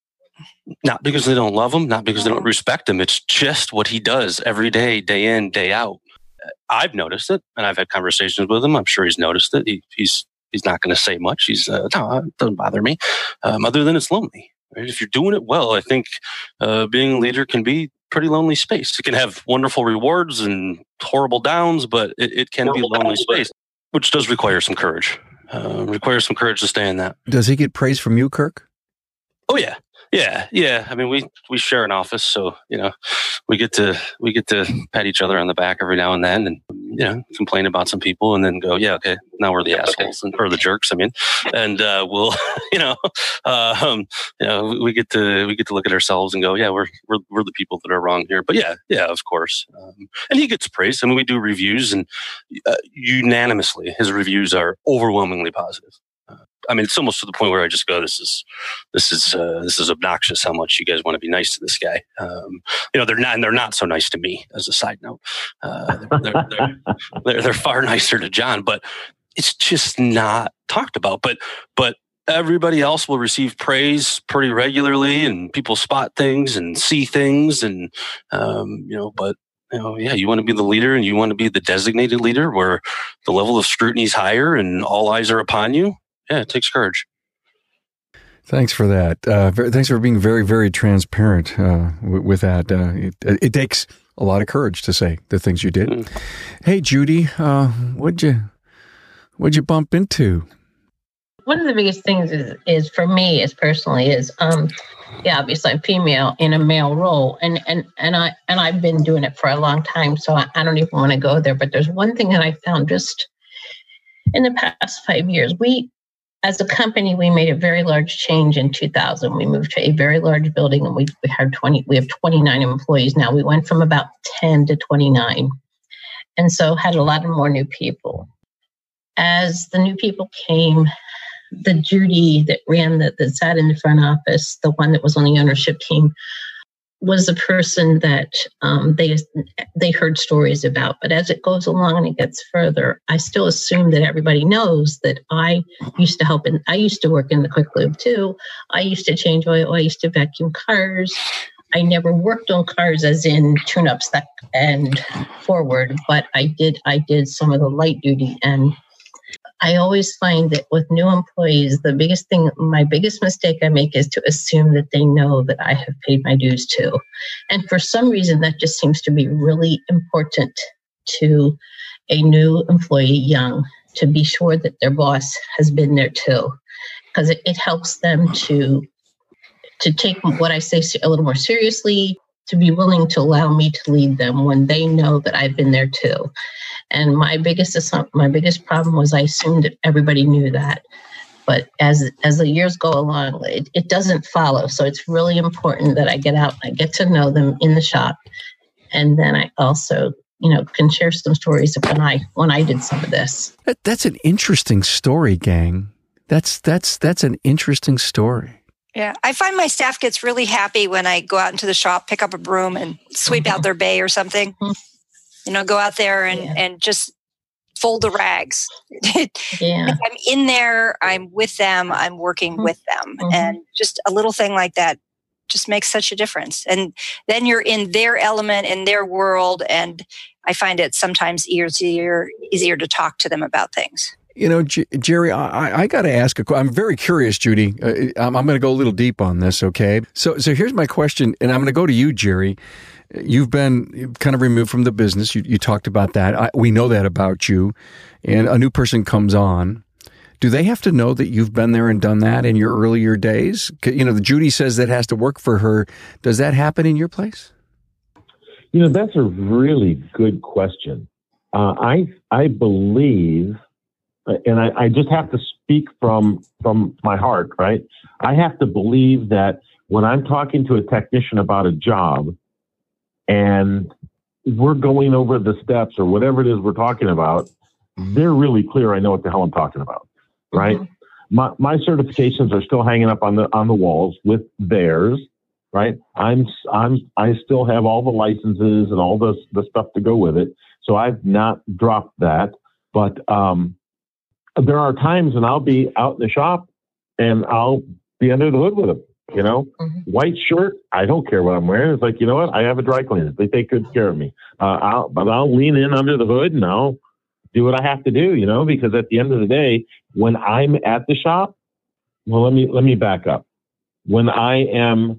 Not because they don't love him, not because they don't respect him. It's just what he does every day, day in, day out. I've noticed it, and I've had conversations with him. I'm sure he's noticed it. He, he's he's not going to say much. He's uh, no, it doesn't bother me. Um, other than it's lonely. Right? If you're doing it well, I think uh, being a leader can be pretty lonely space. It can have wonderful rewards and horrible downs, but it, it can horrible be a lonely space, which does require some courage. Uh, requires some courage to stay in that. Does he get praise from you, Kirk? Oh yeah. Yeah, yeah. I mean, we, we share an office, so you know, we get to we get to pat each other on the back every now and then, and you know, complain about some people, and then go, yeah, okay, now we're the assholes and, or the jerks. I mean, and uh, we'll, you know, uh, um, you know, we get to we get to look at ourselves and go, yeah, we're we're we're the people that are wrong here. But yeah, yeah, of course. Um, and he gets praise. I mean, we do reviews, and uh, unanimously, his reviews are overwhelmingly positive. I mean, it's almost to the point where I just go, "This is, this is, uh, this is obnoxious. How much you guys want to be nice to this guy?" Um, you know, they're not, and they're not so nice to me. As a side note, uh, they're, they're, they're, they're, they're far nicer to John, but it's just not talked about. But, but everybody else will receive praise pretty regularly, and people spot things and see things, and um, you know, but You know, yeah, you want to be the leader and you want to be the designated leader where the level of scrutiny is higher and all eyes are upon you. Yeah, it takes courage. Thanks for that. Uh, very, thanks for being very, very transparent uh, w- with that. Uh, it, it takes a lot of courage to say the things you did. Mm. Hey, Judy, uh, what'd you what'd you bump into? One of the biggest things is, is for me, is personally, is um, yeah, obviously I'm female in a male role, and and and I and I've been doing it for a long time, so I, I don't even want to go there. But there's one thing that I found just in the past five years. We, as a company, we made a very large change in two thousand. We moved to a very large building, and we we had twenty. We have twenty-nine employees now. We went from about ten to twenty-nine, and so had a lot of more new people. As the new people came, the Judy that ran the, that sat in the front office, the one that was on the ownership team, was the person that um, they they heard stories about. But as it goes along and it gets further, I still assume that everybody knows that I used to help, and I used to work in the quick lube too. I used to change oil. I used to vacuum cars. I never worked on cars as in tune-ups that and forward, but I did I did some of the light duty. And I always find that with new employees, the biggest thing, my biggest mistake I make is to assume that they know that I have paid my dues too. And for some reason, that just seems to be really important to a new employee, young, to be sure that their boss has been there too, because it, it helps them to, to take what I say a little more seriously, to be willing to allow me to lead them when they know that I've been there too. And my biggest my biggest problem was I assumed that everybody knew that. But as as the years go along, it, it doesn't follow. So it's really important that I get out, I get to know them in the shop. And then I also, you know, can share some stories of when I when I did some of this. That, that's an interesting story, gang. That's that's that's an interesting story. Yeah, I find my staff gets really happy when I go out into the shop, pick up a broom and sweep mm-hmm. out their bay or something. Mm-hmm. You know, go out there and, yeah. and just fold the rags. Yeah. I'm in there, I'm with them, I'm working mm-hmm. with them. Mm-hmm. And just a little thing like that just makes such a difference. And then you're in their element, in their world. And I find it sometimes easier, easier to talk to them about things. You know, J- Jerry, I, I got to ask a question. I'm very curious, Judy. Uh, I'm, I'm going to go a little deep on this, okay? So, so here's my question, and I'm going to go to you, Jerry. You've been kind of removed from the business. You, you talked about that. I, we know that about you. And a new person comes on. Do they have to know that you've been there and done that in your earlier days? You know, the Judy says that has to work for her. Does that happen in your place? You know, that's a really good question. Uh, I I believe, and I, I just have to speak from from my heart, right? I have to believe that when I'm talking to a technician about a job, and we're going over the steps or whatever it is we're talking about, they're really clear. I know what the hell I'm talking about, right? Mm-hmm. My my certifications are still hanging up on the on the walls with theirs, right? I'm I'm I still have all the licenses and all the the stuff to go with it, so I've not dropped that. But um, there are times when I'll be out in the shop and I'll be under the hood with them. You know, mm-hmm. white shirt, I don't care what I'm wearing. It's like, you know what? I have a dry cleaner. They take good care of me. Uh, I'll, but I'll lean in under the hood and I'll do what I have to do, you know, because at the end of the day, when I'm at the shop, well, let me, let me back up. When I am,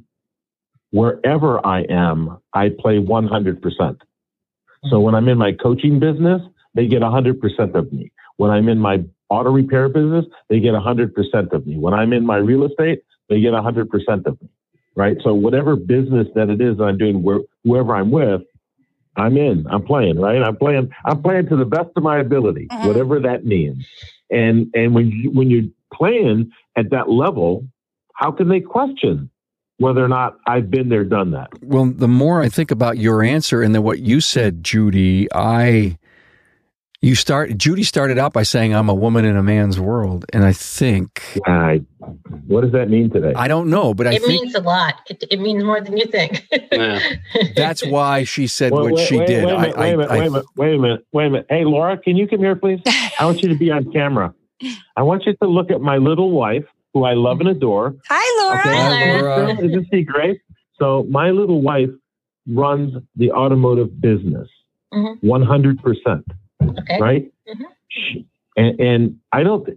wherever I am, I play one hundred percent. Mm-hmm. So when I'm in my coaching business, they get one hundred percent of me. When I'm in my auto repair business, they get one hundred percent of me. When I'm in my real estate, they get one hundred percent of me, right? So whatever business that it is that I'm doing, where, whoever I'm with, I'm in, I'm playing, right? I'm playing, I'm playing to the best of my ability, mm-hmm. whatever that means. And and when you, when you're playing at that level, how can they question whether or not I've been there, done that? Well, the more I think about your answer and then what you said, Judy, I... You start. Judy started out by saying, "I'm a woman in a man's world," and I think. I, what does that mean today? I don't know, but I it think means a lot. It, it means more than you think. Yeah. That's why she said well, what wait, she wait, did. Wait a, minute, I, wait, a minute, I, wait a minute. Wait a minute. Wait a minute. Hey, Laura, can you come here, please? I want you to be on camera. I want you to look at my little wife, who I love and adore. Hi, Laura. Okay, Hi, Laura. Isn't she great? So my little wife runs the automotive business, Mm-hmm. one hundred percent, Okay. right? Mhm. She- And, and I don't,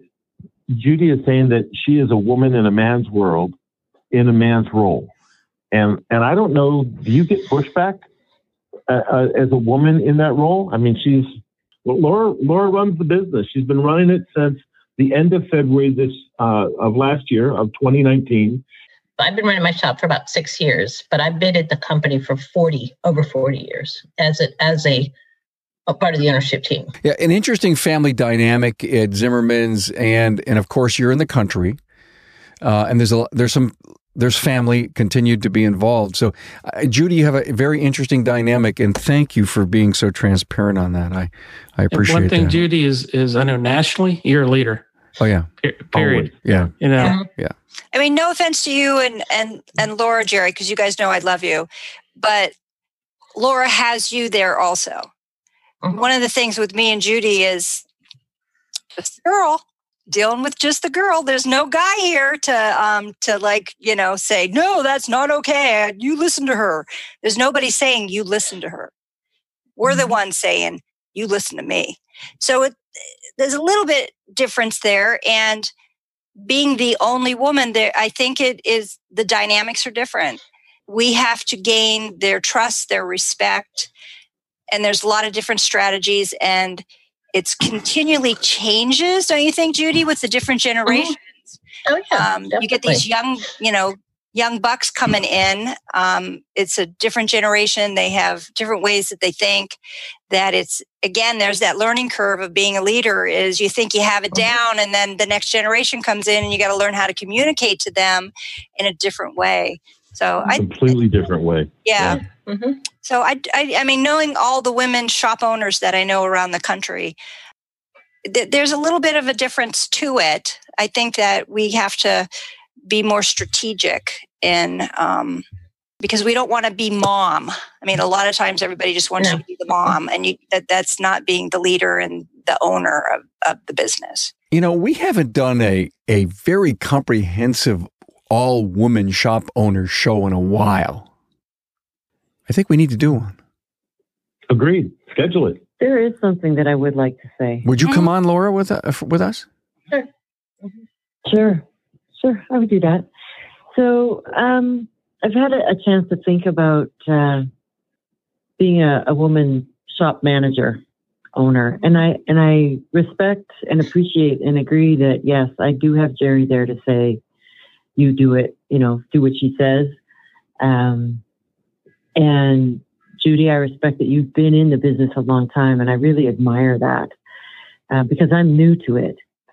Judy is saying that she is a woman in a man's world, in a man's role. And, and I don't know, do you get pushback uh, uh, as a woman in that role? I mean, she's, well, Laura, Laura runs the business. She's been running it since the end of February this, uh, of last year, of twenty nineteen. I've been running my shop for about six years, but I've been at the company for forty, over forty years as a, as a, a part of the ownership team. Yeah, an interesting family dynamic at Zimmerman's, and and of course you're in the country, uh, and there's a there's some there's family continued to be involved. So, uh, Judy, you have a very interesting dynamic, and thank you for being so transparent on that. I I appreciate One thing, that. Judy, is is I know nationally you're a leader. Oh yeah, Per- Period. Always. yeah, You know. Mhm. yeah. I mean, no offense to you and and and Laura, Jerry, because you guys know I love you, but Laura has you there also. Mhm. One of the things with me and Judy is just the girl dealing with just the girl. There's no guy here to um to like you know say no, that's not okay. You listen to her. There's nobody saying you listen to her. We're the Mhm. ones saying you listen to me. So it, there's a little bit difference there, and being the only woman there, I think it is the dynamics are different. We have to gain their trust, their respect, and there's a lot of different strategies, and it's continually changes, don't you think, Judy, with the different generations? Oh yeah, Um, you get these young, you know, young bucks coming in. Um, it's a different generation. They have different ways that they think. That it's again, there's that learning curve of being a leader. Is you think you have it down, and then the next generation comes in, and you got to learn how to communicate to them in a different way. So I Completely different way. yeah. hmm So I, I, I mean, knowing all the women shop owners that I know around the country, th- there's a little bit of a difference to it. I think that we have to be more strategic in, um, because we don't want to be mom. I mean, a lot of times everybody just wants No. you to be the mom, and you, that that's not being the leader and the owner of, of the business. You know, we haven't done a a very comprehensive all woman shop owner show in a while. I think we need to do one. Agreed. Schedule it. There is something that I would like to say. Would you come on, Laura, with uh, with us? Sure, sure, I would do that. So um, I've had a, a chance to think about uh, being a, a woman shop manager, owner, and I and I respect and appreciate and agree that yes, I do have Jerry there to say, you do it, you know, do what she says, um, and Judy, I respect that you've been in the business a long time, and I really admire that uh, because I'm new to it.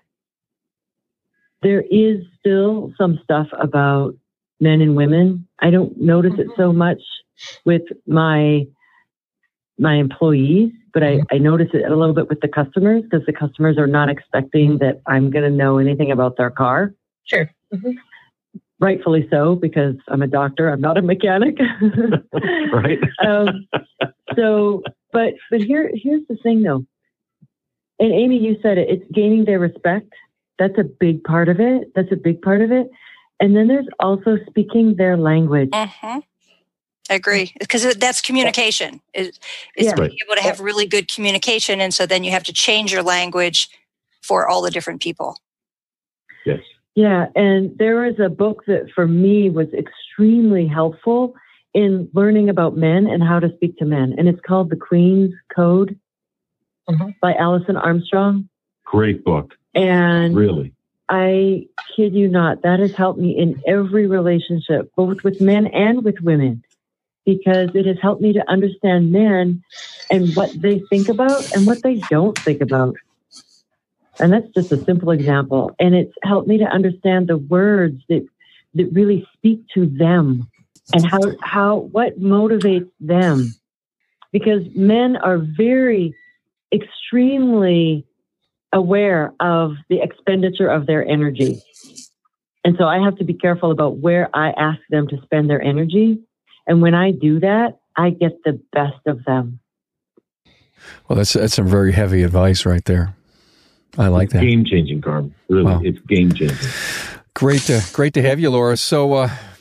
There is still some stuff about men and women. I don't notice it so much with my my employees, but I, I notice it a little bit with the customers because the customers are not expecting that I'm going to know anything about their car. Sure. Mm-hmm. Rightfully so, because I'm a doctor. I'm not a mechanic. Right. um, so, but but here here's the thing, though. And Amy, you said it. It's gaining their respect. That's a big part of it. That's a big part of it. And then there's also speaking their language. Mm-hmm. I agree, because that's communication. Is is Yeah. being Right. able to have really good communication, and so then you have to change your language for all the different people. Yes. Yeah, and there was a book that for me was extremely helpful in learning about men and how to speak to men. And it's called The Queen's Code Mhm. by Alison Armstrong. Great book. And Really. I kid you not, that has helped me in every relationship, both with men and with women, because it has helped me to understand men and what they think about and what they don't think about. And that's just a simple example. And it's helped me to understand the words that, that really speak to them and how, how, what motivates them. Because men are very, extremely aware of the expenditure of their energy. And so I have to be careful about where I ask them to spend their energy. And when I do that, I get the best of them. Well, that's that's some very heavy advice right there. I like that. Game changing, Carm. Really, Wow. it's game changing. Great to great to have you, Laura. So, uh,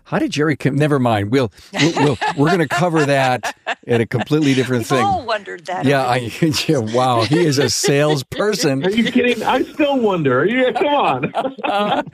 How did Jerry come? Never mind. We'll, we'll, we'll we're going to cover that at a completely different We've thing. all wondered that. Yeah, I, yeah. Wow, he is a salesperson. Are you kidding? I still wonder. Yeah, come on. uh,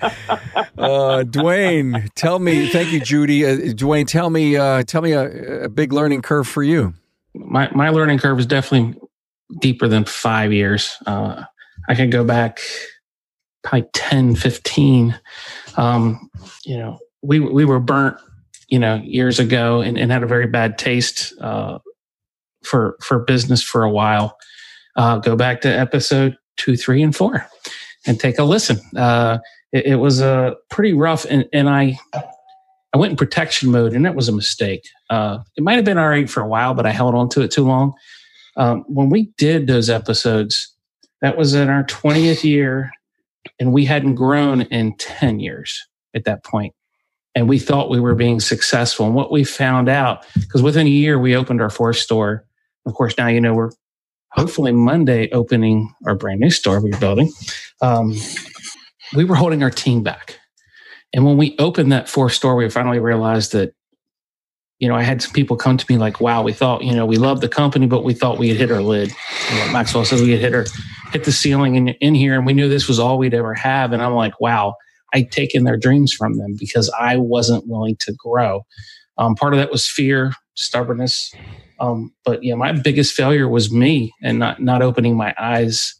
Dwayne, tell me. Thank you, Judy. Uh, Dwayne, tell me. Uh, tell me a, a big learning curve for you. My my learning curve is definitely deeper than five years. Uh, I can go back probably ten, fifteen. Um, you know, we we were burnt, you know, years ago and, and had a very bad taste uh, for for business for a while. Uh, go back to episode two, three, and four, and take a listen. Uh, it, it was a uh, pretty rough, and, and I I went in protection mode, and that was a mistake. Uh, it might have been all right for a while, but I held on to it too long. Um, when we did those episodes, that was in our twentieth year, and we hadn't grown in ten years at that point. And we thought we were being successful. And what we found out, because within a year, we opened our fourth store. Of course, now, you know, we're hopefully Monday opening our brand new store we're building. Um, we were holding our team back. And when we opened that fourth store, we finally realized that, you know, I had some people come to me like, wow, we thought, you know, we love the company, but we thought we had hit our lid. You know, Maxwell says we had hit our, hit the ceiling in, in here, and we knew this was all we'd ever have. And I'm like, wow, I'd taken their dreams from them because I wasn't willing to grow. Um, part of that was fear, stubbornness. Um, but yeah, my biggest failure was me and not, not opening my eyes.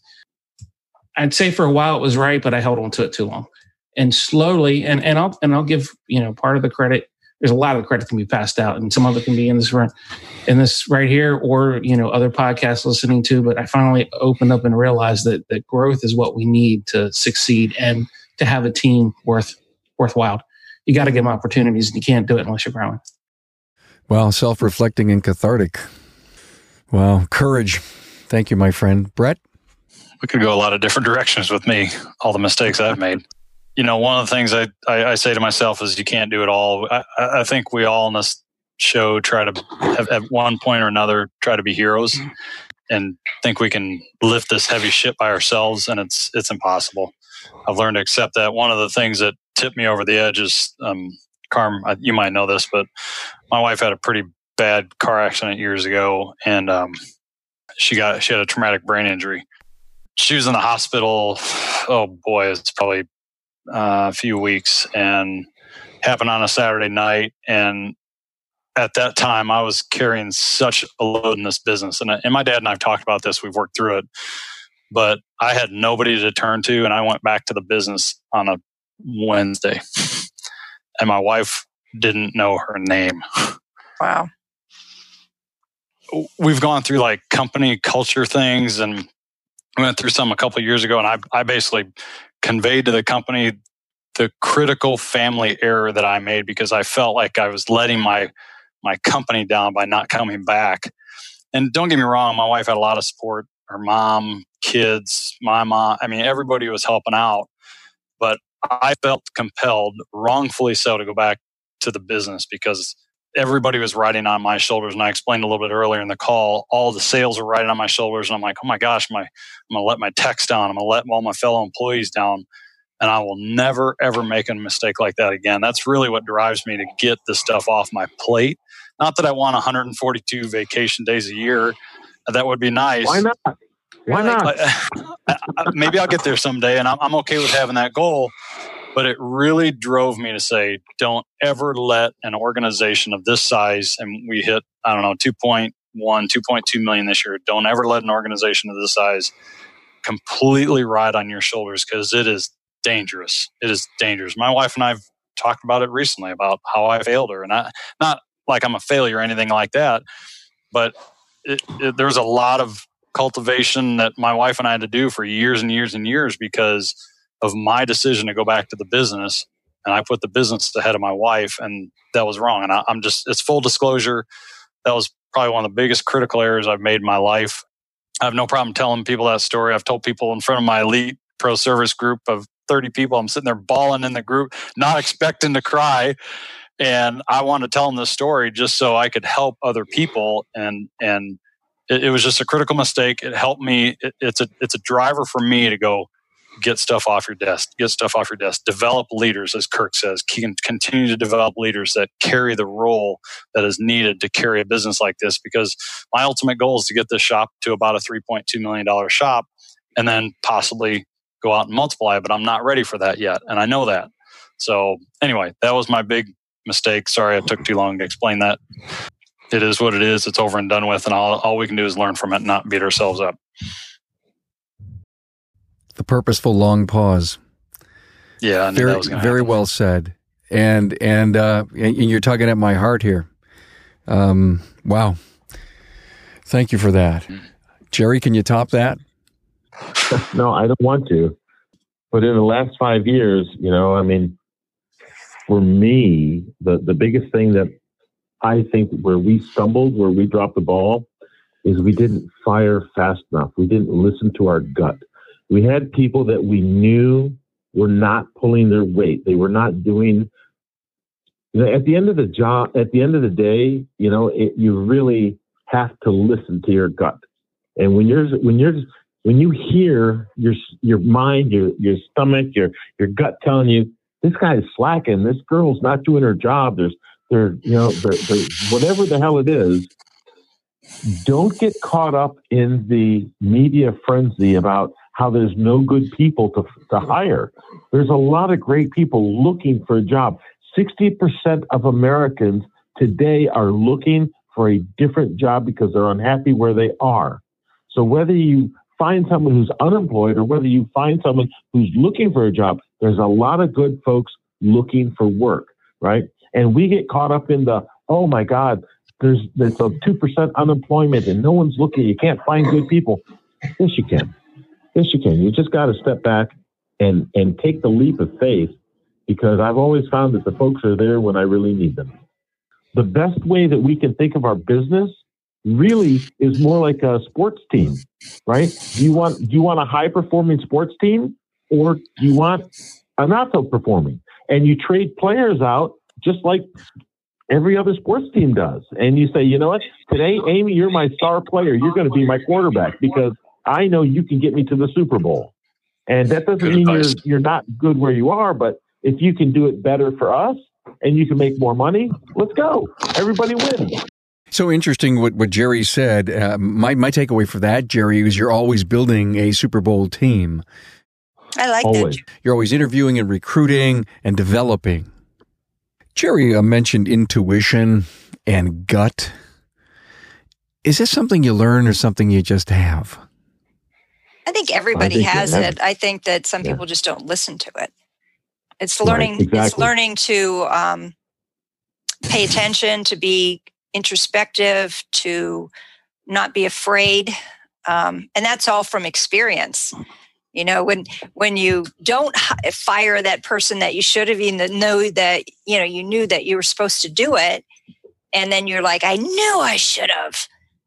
I'd say for a while it was right, but I held on to it too long. And slowly, and, and I'll, and I'll give, you know, part of the credit. There's a lot of the credit can be passed out, and some of it can be in this run, in this right here, or, you know, other podcasts listening to. But I finally opened up and realized that that growth is what we need to succeed and to have a team worth worthwhile. You got to give them opportunities, and you can't do it unless you're growing. Well, self-reflecting and cathartic. Wow, courage. Thank you, my friend. Brett? We could go a lot of different directions with me, all the mistakes I've made. You know, one of the things I, I, I say to myself is you can't do it all. I, I think we all in this show try to have, at one point or another, try to be heroes and think we can lift this heavy ship by ourselves, and it's it's impossible. I've learned to accept that. One of the things that tipped me over the edge is, um, Carm, you might know this, but my wife had a pretty bad car accident years ago, and um, she got she had a traumatic brain injury. She was in the hospital. Oh boy, it's probably Uh, a few weeks, and happened on a Saturday night. And at that time, I was carrying such a load in this business. And, and my dad and I have talked about this. We've worked through it. But I had nobody to turn to, and I went back to the business on a Wednesday. And my wife didn't know her name. Wow. We've gone through like company culture things, and we went through some a couple of years ago, and I, I basically conveyed to the company the critical family error that I made because I felt like I was letting my my company down by not coming back. And don't get me wrong, my wife had a lot of support. Her mom, kids, my mom. I mean, everybody was helping out. But I felt compelled, wrongfully so, to go back to the business because everybody was riding on my shoulders. And I explained a little bit earlier in the call, all the sales were riding on my shoulders. And I'm like, oh my gosh, my, I'm going to let my techs down. I'm going to let all my fellow employees down. And I will never, ever make a mistake like that again. That's really what drives me to get this stuff off my plate. Not that I want one hundred forty-two vacation days a year. That would be nice. Why not? Why not? Maybe I'll get there someday, and I'm, I'm okay with having that goal. But it really drove me to say, don't ever let an organization of this size, and we hit, I don't know, two point one, two point two million this year. Don't ever let an organization of this size completely ride on your shoulders, because it is dangerous. It is dangerous. My wife and I have talked about it recently, about how I failed her. And I, not like I'm a failure or anything like that, but it, it, there's a lot of cultivation that my wife and I had to do for years and years and years because of my decision to go back to the business. And I put the business ahead of my wife, and that was wrong. And I, I'm just, it's full disclosure. That was probably one of the biggest critical errors I've made in my life. I have no problem telling people that story. I've told people in front of my elite pro service group of thirty people. I'm sitting there bawling in the group, not expecting to cry. And I wanted to tell them this story just so I could help other people. And, and it, it was just a critical mistake. It helped me. It, it's a, it's a driver for me to go, get stuff off your desk, get stuff off your desk, develop leaders, as Kirk says, can continue to develop leaders that carry the role that is needed to carry a business like this. Because my ultimate goal is to get this shop to about a three point two million dollars shop and then possibly go out and multiply, but I'm not ready for that yet. And I know that. So anyway, that was my big mistake. Sorry, I took too long to explain that. It is what it is. It's over and done with. And all, all we can do is learn from it and not beat ourselves up. The purposeful long pause. Yeah, I knew very, that was going to very happen. well said. And and uh, and you're tugging at my heart here. Um, wow. Thank you for that. Jerry, can you top that? No, I don't want to. But in the last five years, you know, I mean, for me, the, the biggest thing that I think where we stumbled, where we dropped the ball, is we didn't fire fast enough. We didn't listen to our gut. We had people that we knew were not pulling their weight. They were not doing, you know, at the end of the job, at the end of the day, you know, it, you really have to listen to your gut. And when you're, when you're, when you hear your, your mind, your, your stomach, your, your gut telling you, this guy's slacking, this girl's not doing her job, there's, there, you know, there, there, whatever the hell it is, don't get caught up in the media frenzy about how there's no good people to, to hire. There's a lot of great people looking for a job. sixty percent of Americans today are looking for a different job because they're unhappy where they are. So whether you find someone who's unemployed or whether you find someone who's looking for a job, there's a lot of good folks looking for work, right? And we get caught up in the, oh my God, there's, there's a two percent unemployment and no one's looking. You can't find good people. Yes, you can. Yes, you can. You just got to step back and, and take the leap of faith, because I've always found that the folks are there when I really need them. The best way that we can think of our business really is more like a sports team, right? Do you want, do you want a high performing sports team, or do you want a not so performing? And you trade players out just like every other sports team does. And you say, you know what, today, Amy, you're my star player. You're going to be my quarterback because I know you can get me to the Super Bowl. And that doesn't Good mean advice. you're, you're not good where you are, but if you can do it better for us and you can make more money, let's go. Everybody wins. So interesting what, what Jerry said. Uh, my, my takeaway for that, Jerry, is you're always building a Super Bowl team. I like Always. that. You're always interviewing and recruiting and developing. Jerry uh, mentioned intuition and gut. Is this something you learn or something you just have? I think everybody I think has you it. have it. I think that some Yeah. people just don't listen to it. It's Right, learning. It's exactly. learning to um, pay attention, to be introspective, to not be afraid, um, and that's all from experience. You know, when when you don't h- fire that person that you should have, even know that you know you knew that you were supposed to do it, and then you're like, I knew I should have.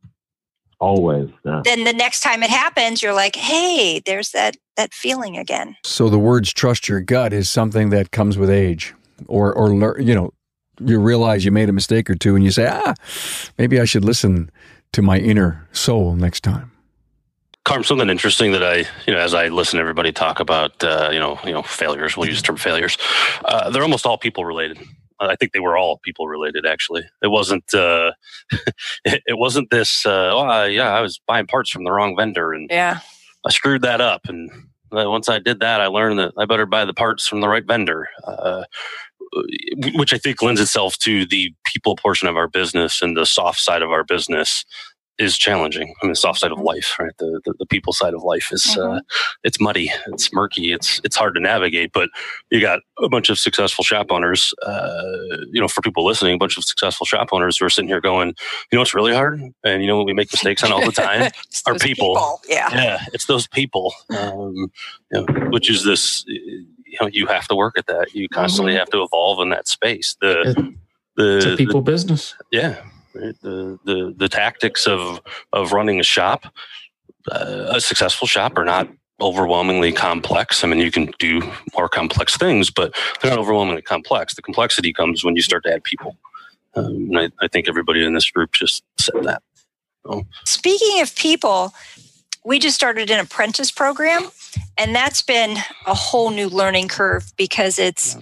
Always. Yeah. Then the next time it happens, you're like, hey, there's that that feeling again. So the words "trust your gut" is something that comes with age, or or lear- you know, you realize you made a mistake or two, and you say, ah, maybe I should listen to my inner soul next time. Carm, something interesting that I, you know, as I listen to everybody talk about, uh, you know, you know, failures. We'll use the term failures. Uh, they're almost all people related. I think they were all people related. Actually, it wasn't. Uh, it, it wasn't this. Uh, oh, uh, yeah, I was buying parts from the wrong vendor, and Yeah. I screwed that up. And uh, once I did that, I learned that I better buy the parts from the right vendor, uh, which I think lends itself to the people portion of our business, and the soft side of our business is challenging. I mean, the soft side of life, right? The the, the people side of life is Mhm. uh, it's muddy, it's murky, it's it's hard to navigate. But you got a bunch of successful shop owners. Uh, you know, for people listening, a bunch of successful shop owners who are sitting here going, you know, what's really hard, and you know what we make mistakes on all the time. It's Our those people. Yeah. Yeah, it's those people, um, you know, which is this. You know, you have to work at that. You constantly Mhm. have to evolve in that space. The It- the It's a the- people business. yeah. Right? The, the the tactics of of running a shop, uh, a successful shop, are not overwhelmingly complex. I mean, you can do more complex things, but they're not overwhelmingly complex. The complexity comes when you start to add people. Um, and I, I think everybody in this group just said that. So, Speaking of people, we just started an apprentice program, And that's been a whole new learning curve because it's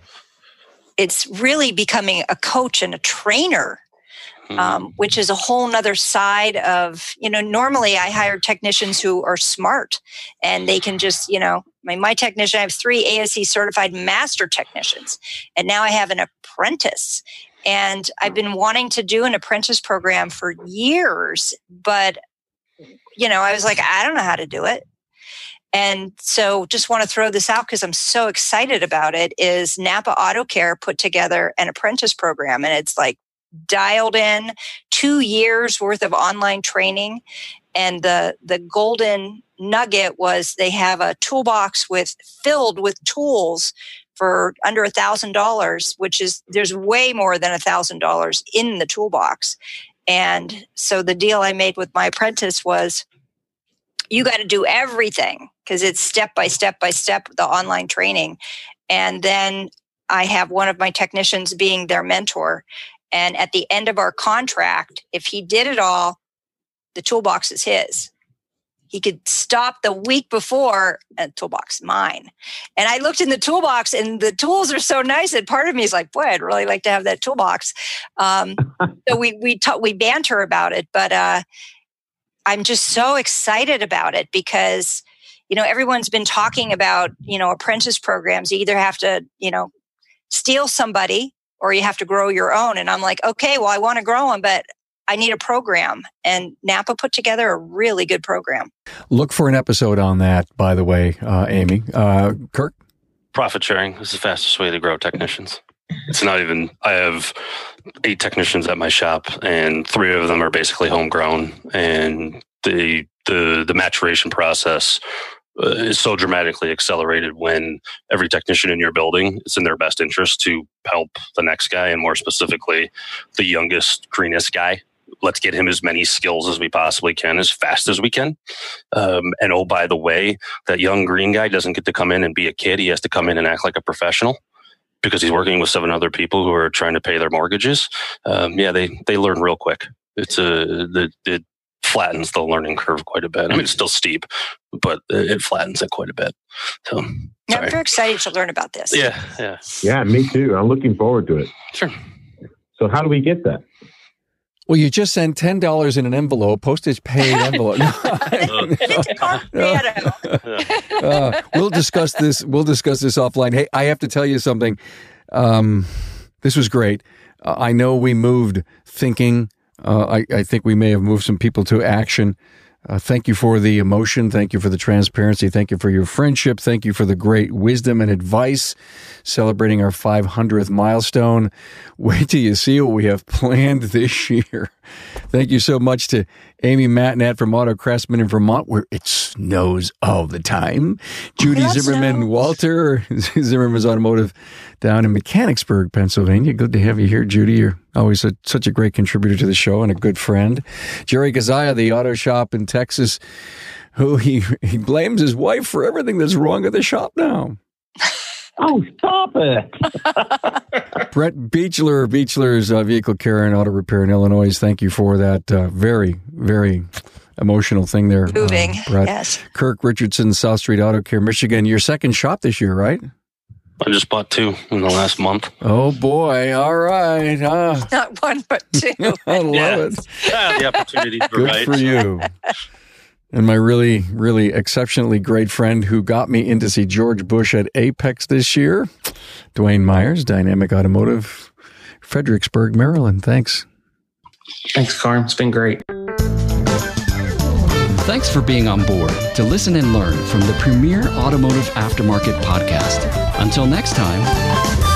it's really becoming a coach and a trainer, um, which is a whole nother side of, you know, normally I hire technicians who are smart and they can just, you know, my, my technician, I have three A S E certified master technicians, and now I have an apprentice. And I've been wanting to do an apprentice program for years, but, you know, I was like, I don't know how to do it. And so just want to throw this out because I'm so excited about it, is Napa Auto Care put together an apprentice program, and it's like dialed in two years worth of online training. And the, the golden nugget was they have a toolbox with filled with tools for under a thousand dollars, which is, there's way more than a thousand dollars in the toolbox. And so the deal I made with my apprentice was, you got to do everything because it's step by step by step, the online training. And then I have one of my technicians being their mentor. And at the end of our contract, if he did it all, the toolbox is his. He could stop the week before, and the toolbox mine. And I looked in the toolbox, and the tools are so nice that part of me is like, boy, I'd really like to have that toolbox. Um, so we we ta- we banter about it, but uh, I'm just so excited about it because, you know, everyone's been talking about, you know, apprentice programs. You either have to, you know, steal somebody or you have to grow your own. And I'm like, okay, well, I want to grow them, but I need a program. And Napa put together a really good program. Look for an episode on that, by the way, uh, Amy. Uh, Kirk? Profit sharing is the fastest way to grow technicians. It's not even, I have eight technicians at my shop, and three of them are basically homegrown. And the the, the maturation process uh, is so dramatically accelerated when every technician in your building, it's in their best interest to help the next guy, and more specifically, the youngest, greenest guy. Let's get him as many skills as we possibly can, as fast as we can. Um, and oh, by the way, that young green guy doesn't get to come in and be a kid. He has to come in and act like a professional because he's working with seven other people who are trying to pay their mortgages. Um, yeah, they, they learn real quick. It's a, it, it flattens the learning curve quite a bit. I mean, it's still steep, but it flattens it quite a bit. So, yeah, I'm very excited to learn about this. Yeah, yeah. Yeah, me too. I'm looking forward to it. Sure. So how do we get that? Well, you just send ten dollars in an envelope, postage paid envelope. uh, we'll discuss this. We'll discuss this offline. Hey, I have to tell you something. Um, this was great. Uh, I know we moved thinking. Uh, I, I think we may have moved some people to action. Uh, thank you for the emotion. Thank you for the transparency. Thank you for your friendship. Thank you for the great wisdom and advice. Celebrating our five hundredth milestone. Wait till you see what we have planned this year. Thank you so much to Amy Matnat from Auto Craftsman in Vermont, where it snows all the time. Judy Zimmerman snow. Walter, Zimmerman's Automotive down in Mechanicsburg, Pennsylvania. Good to have you here, Judy. You're always a, such a great contributor to the show and a good friend. Jerry Gazaya, the auto shop in Texas, who he, he blames his wife for everything that's wrong at the shop now. Oh, stop it. Brett Beechler, Beechler's uh, Vehicle Care and Auto Repair in Illinois. Thank you for that uh, very, very emotional thing there. Moving, uh, Brett. Yes. Kirk Richardson, South Street Auto Care, Michigan. Your second shop this year, right? I just bought two in the last month. Oh, boy. All right. Uh, Not one, but two. I love yeah. it. Yeah, the opportunity for Good right. for you. And my really, really exceptionally great friend who got me in to see George Bush at Apex this year, Dwayne Myers, Dynamic Automotive, Fredericksburg, Maryland. Thanks. Thanks, Carm. It's been great. Thanks for being on board to listen and learn from the premier automotive aftermarket podcast. Until next time.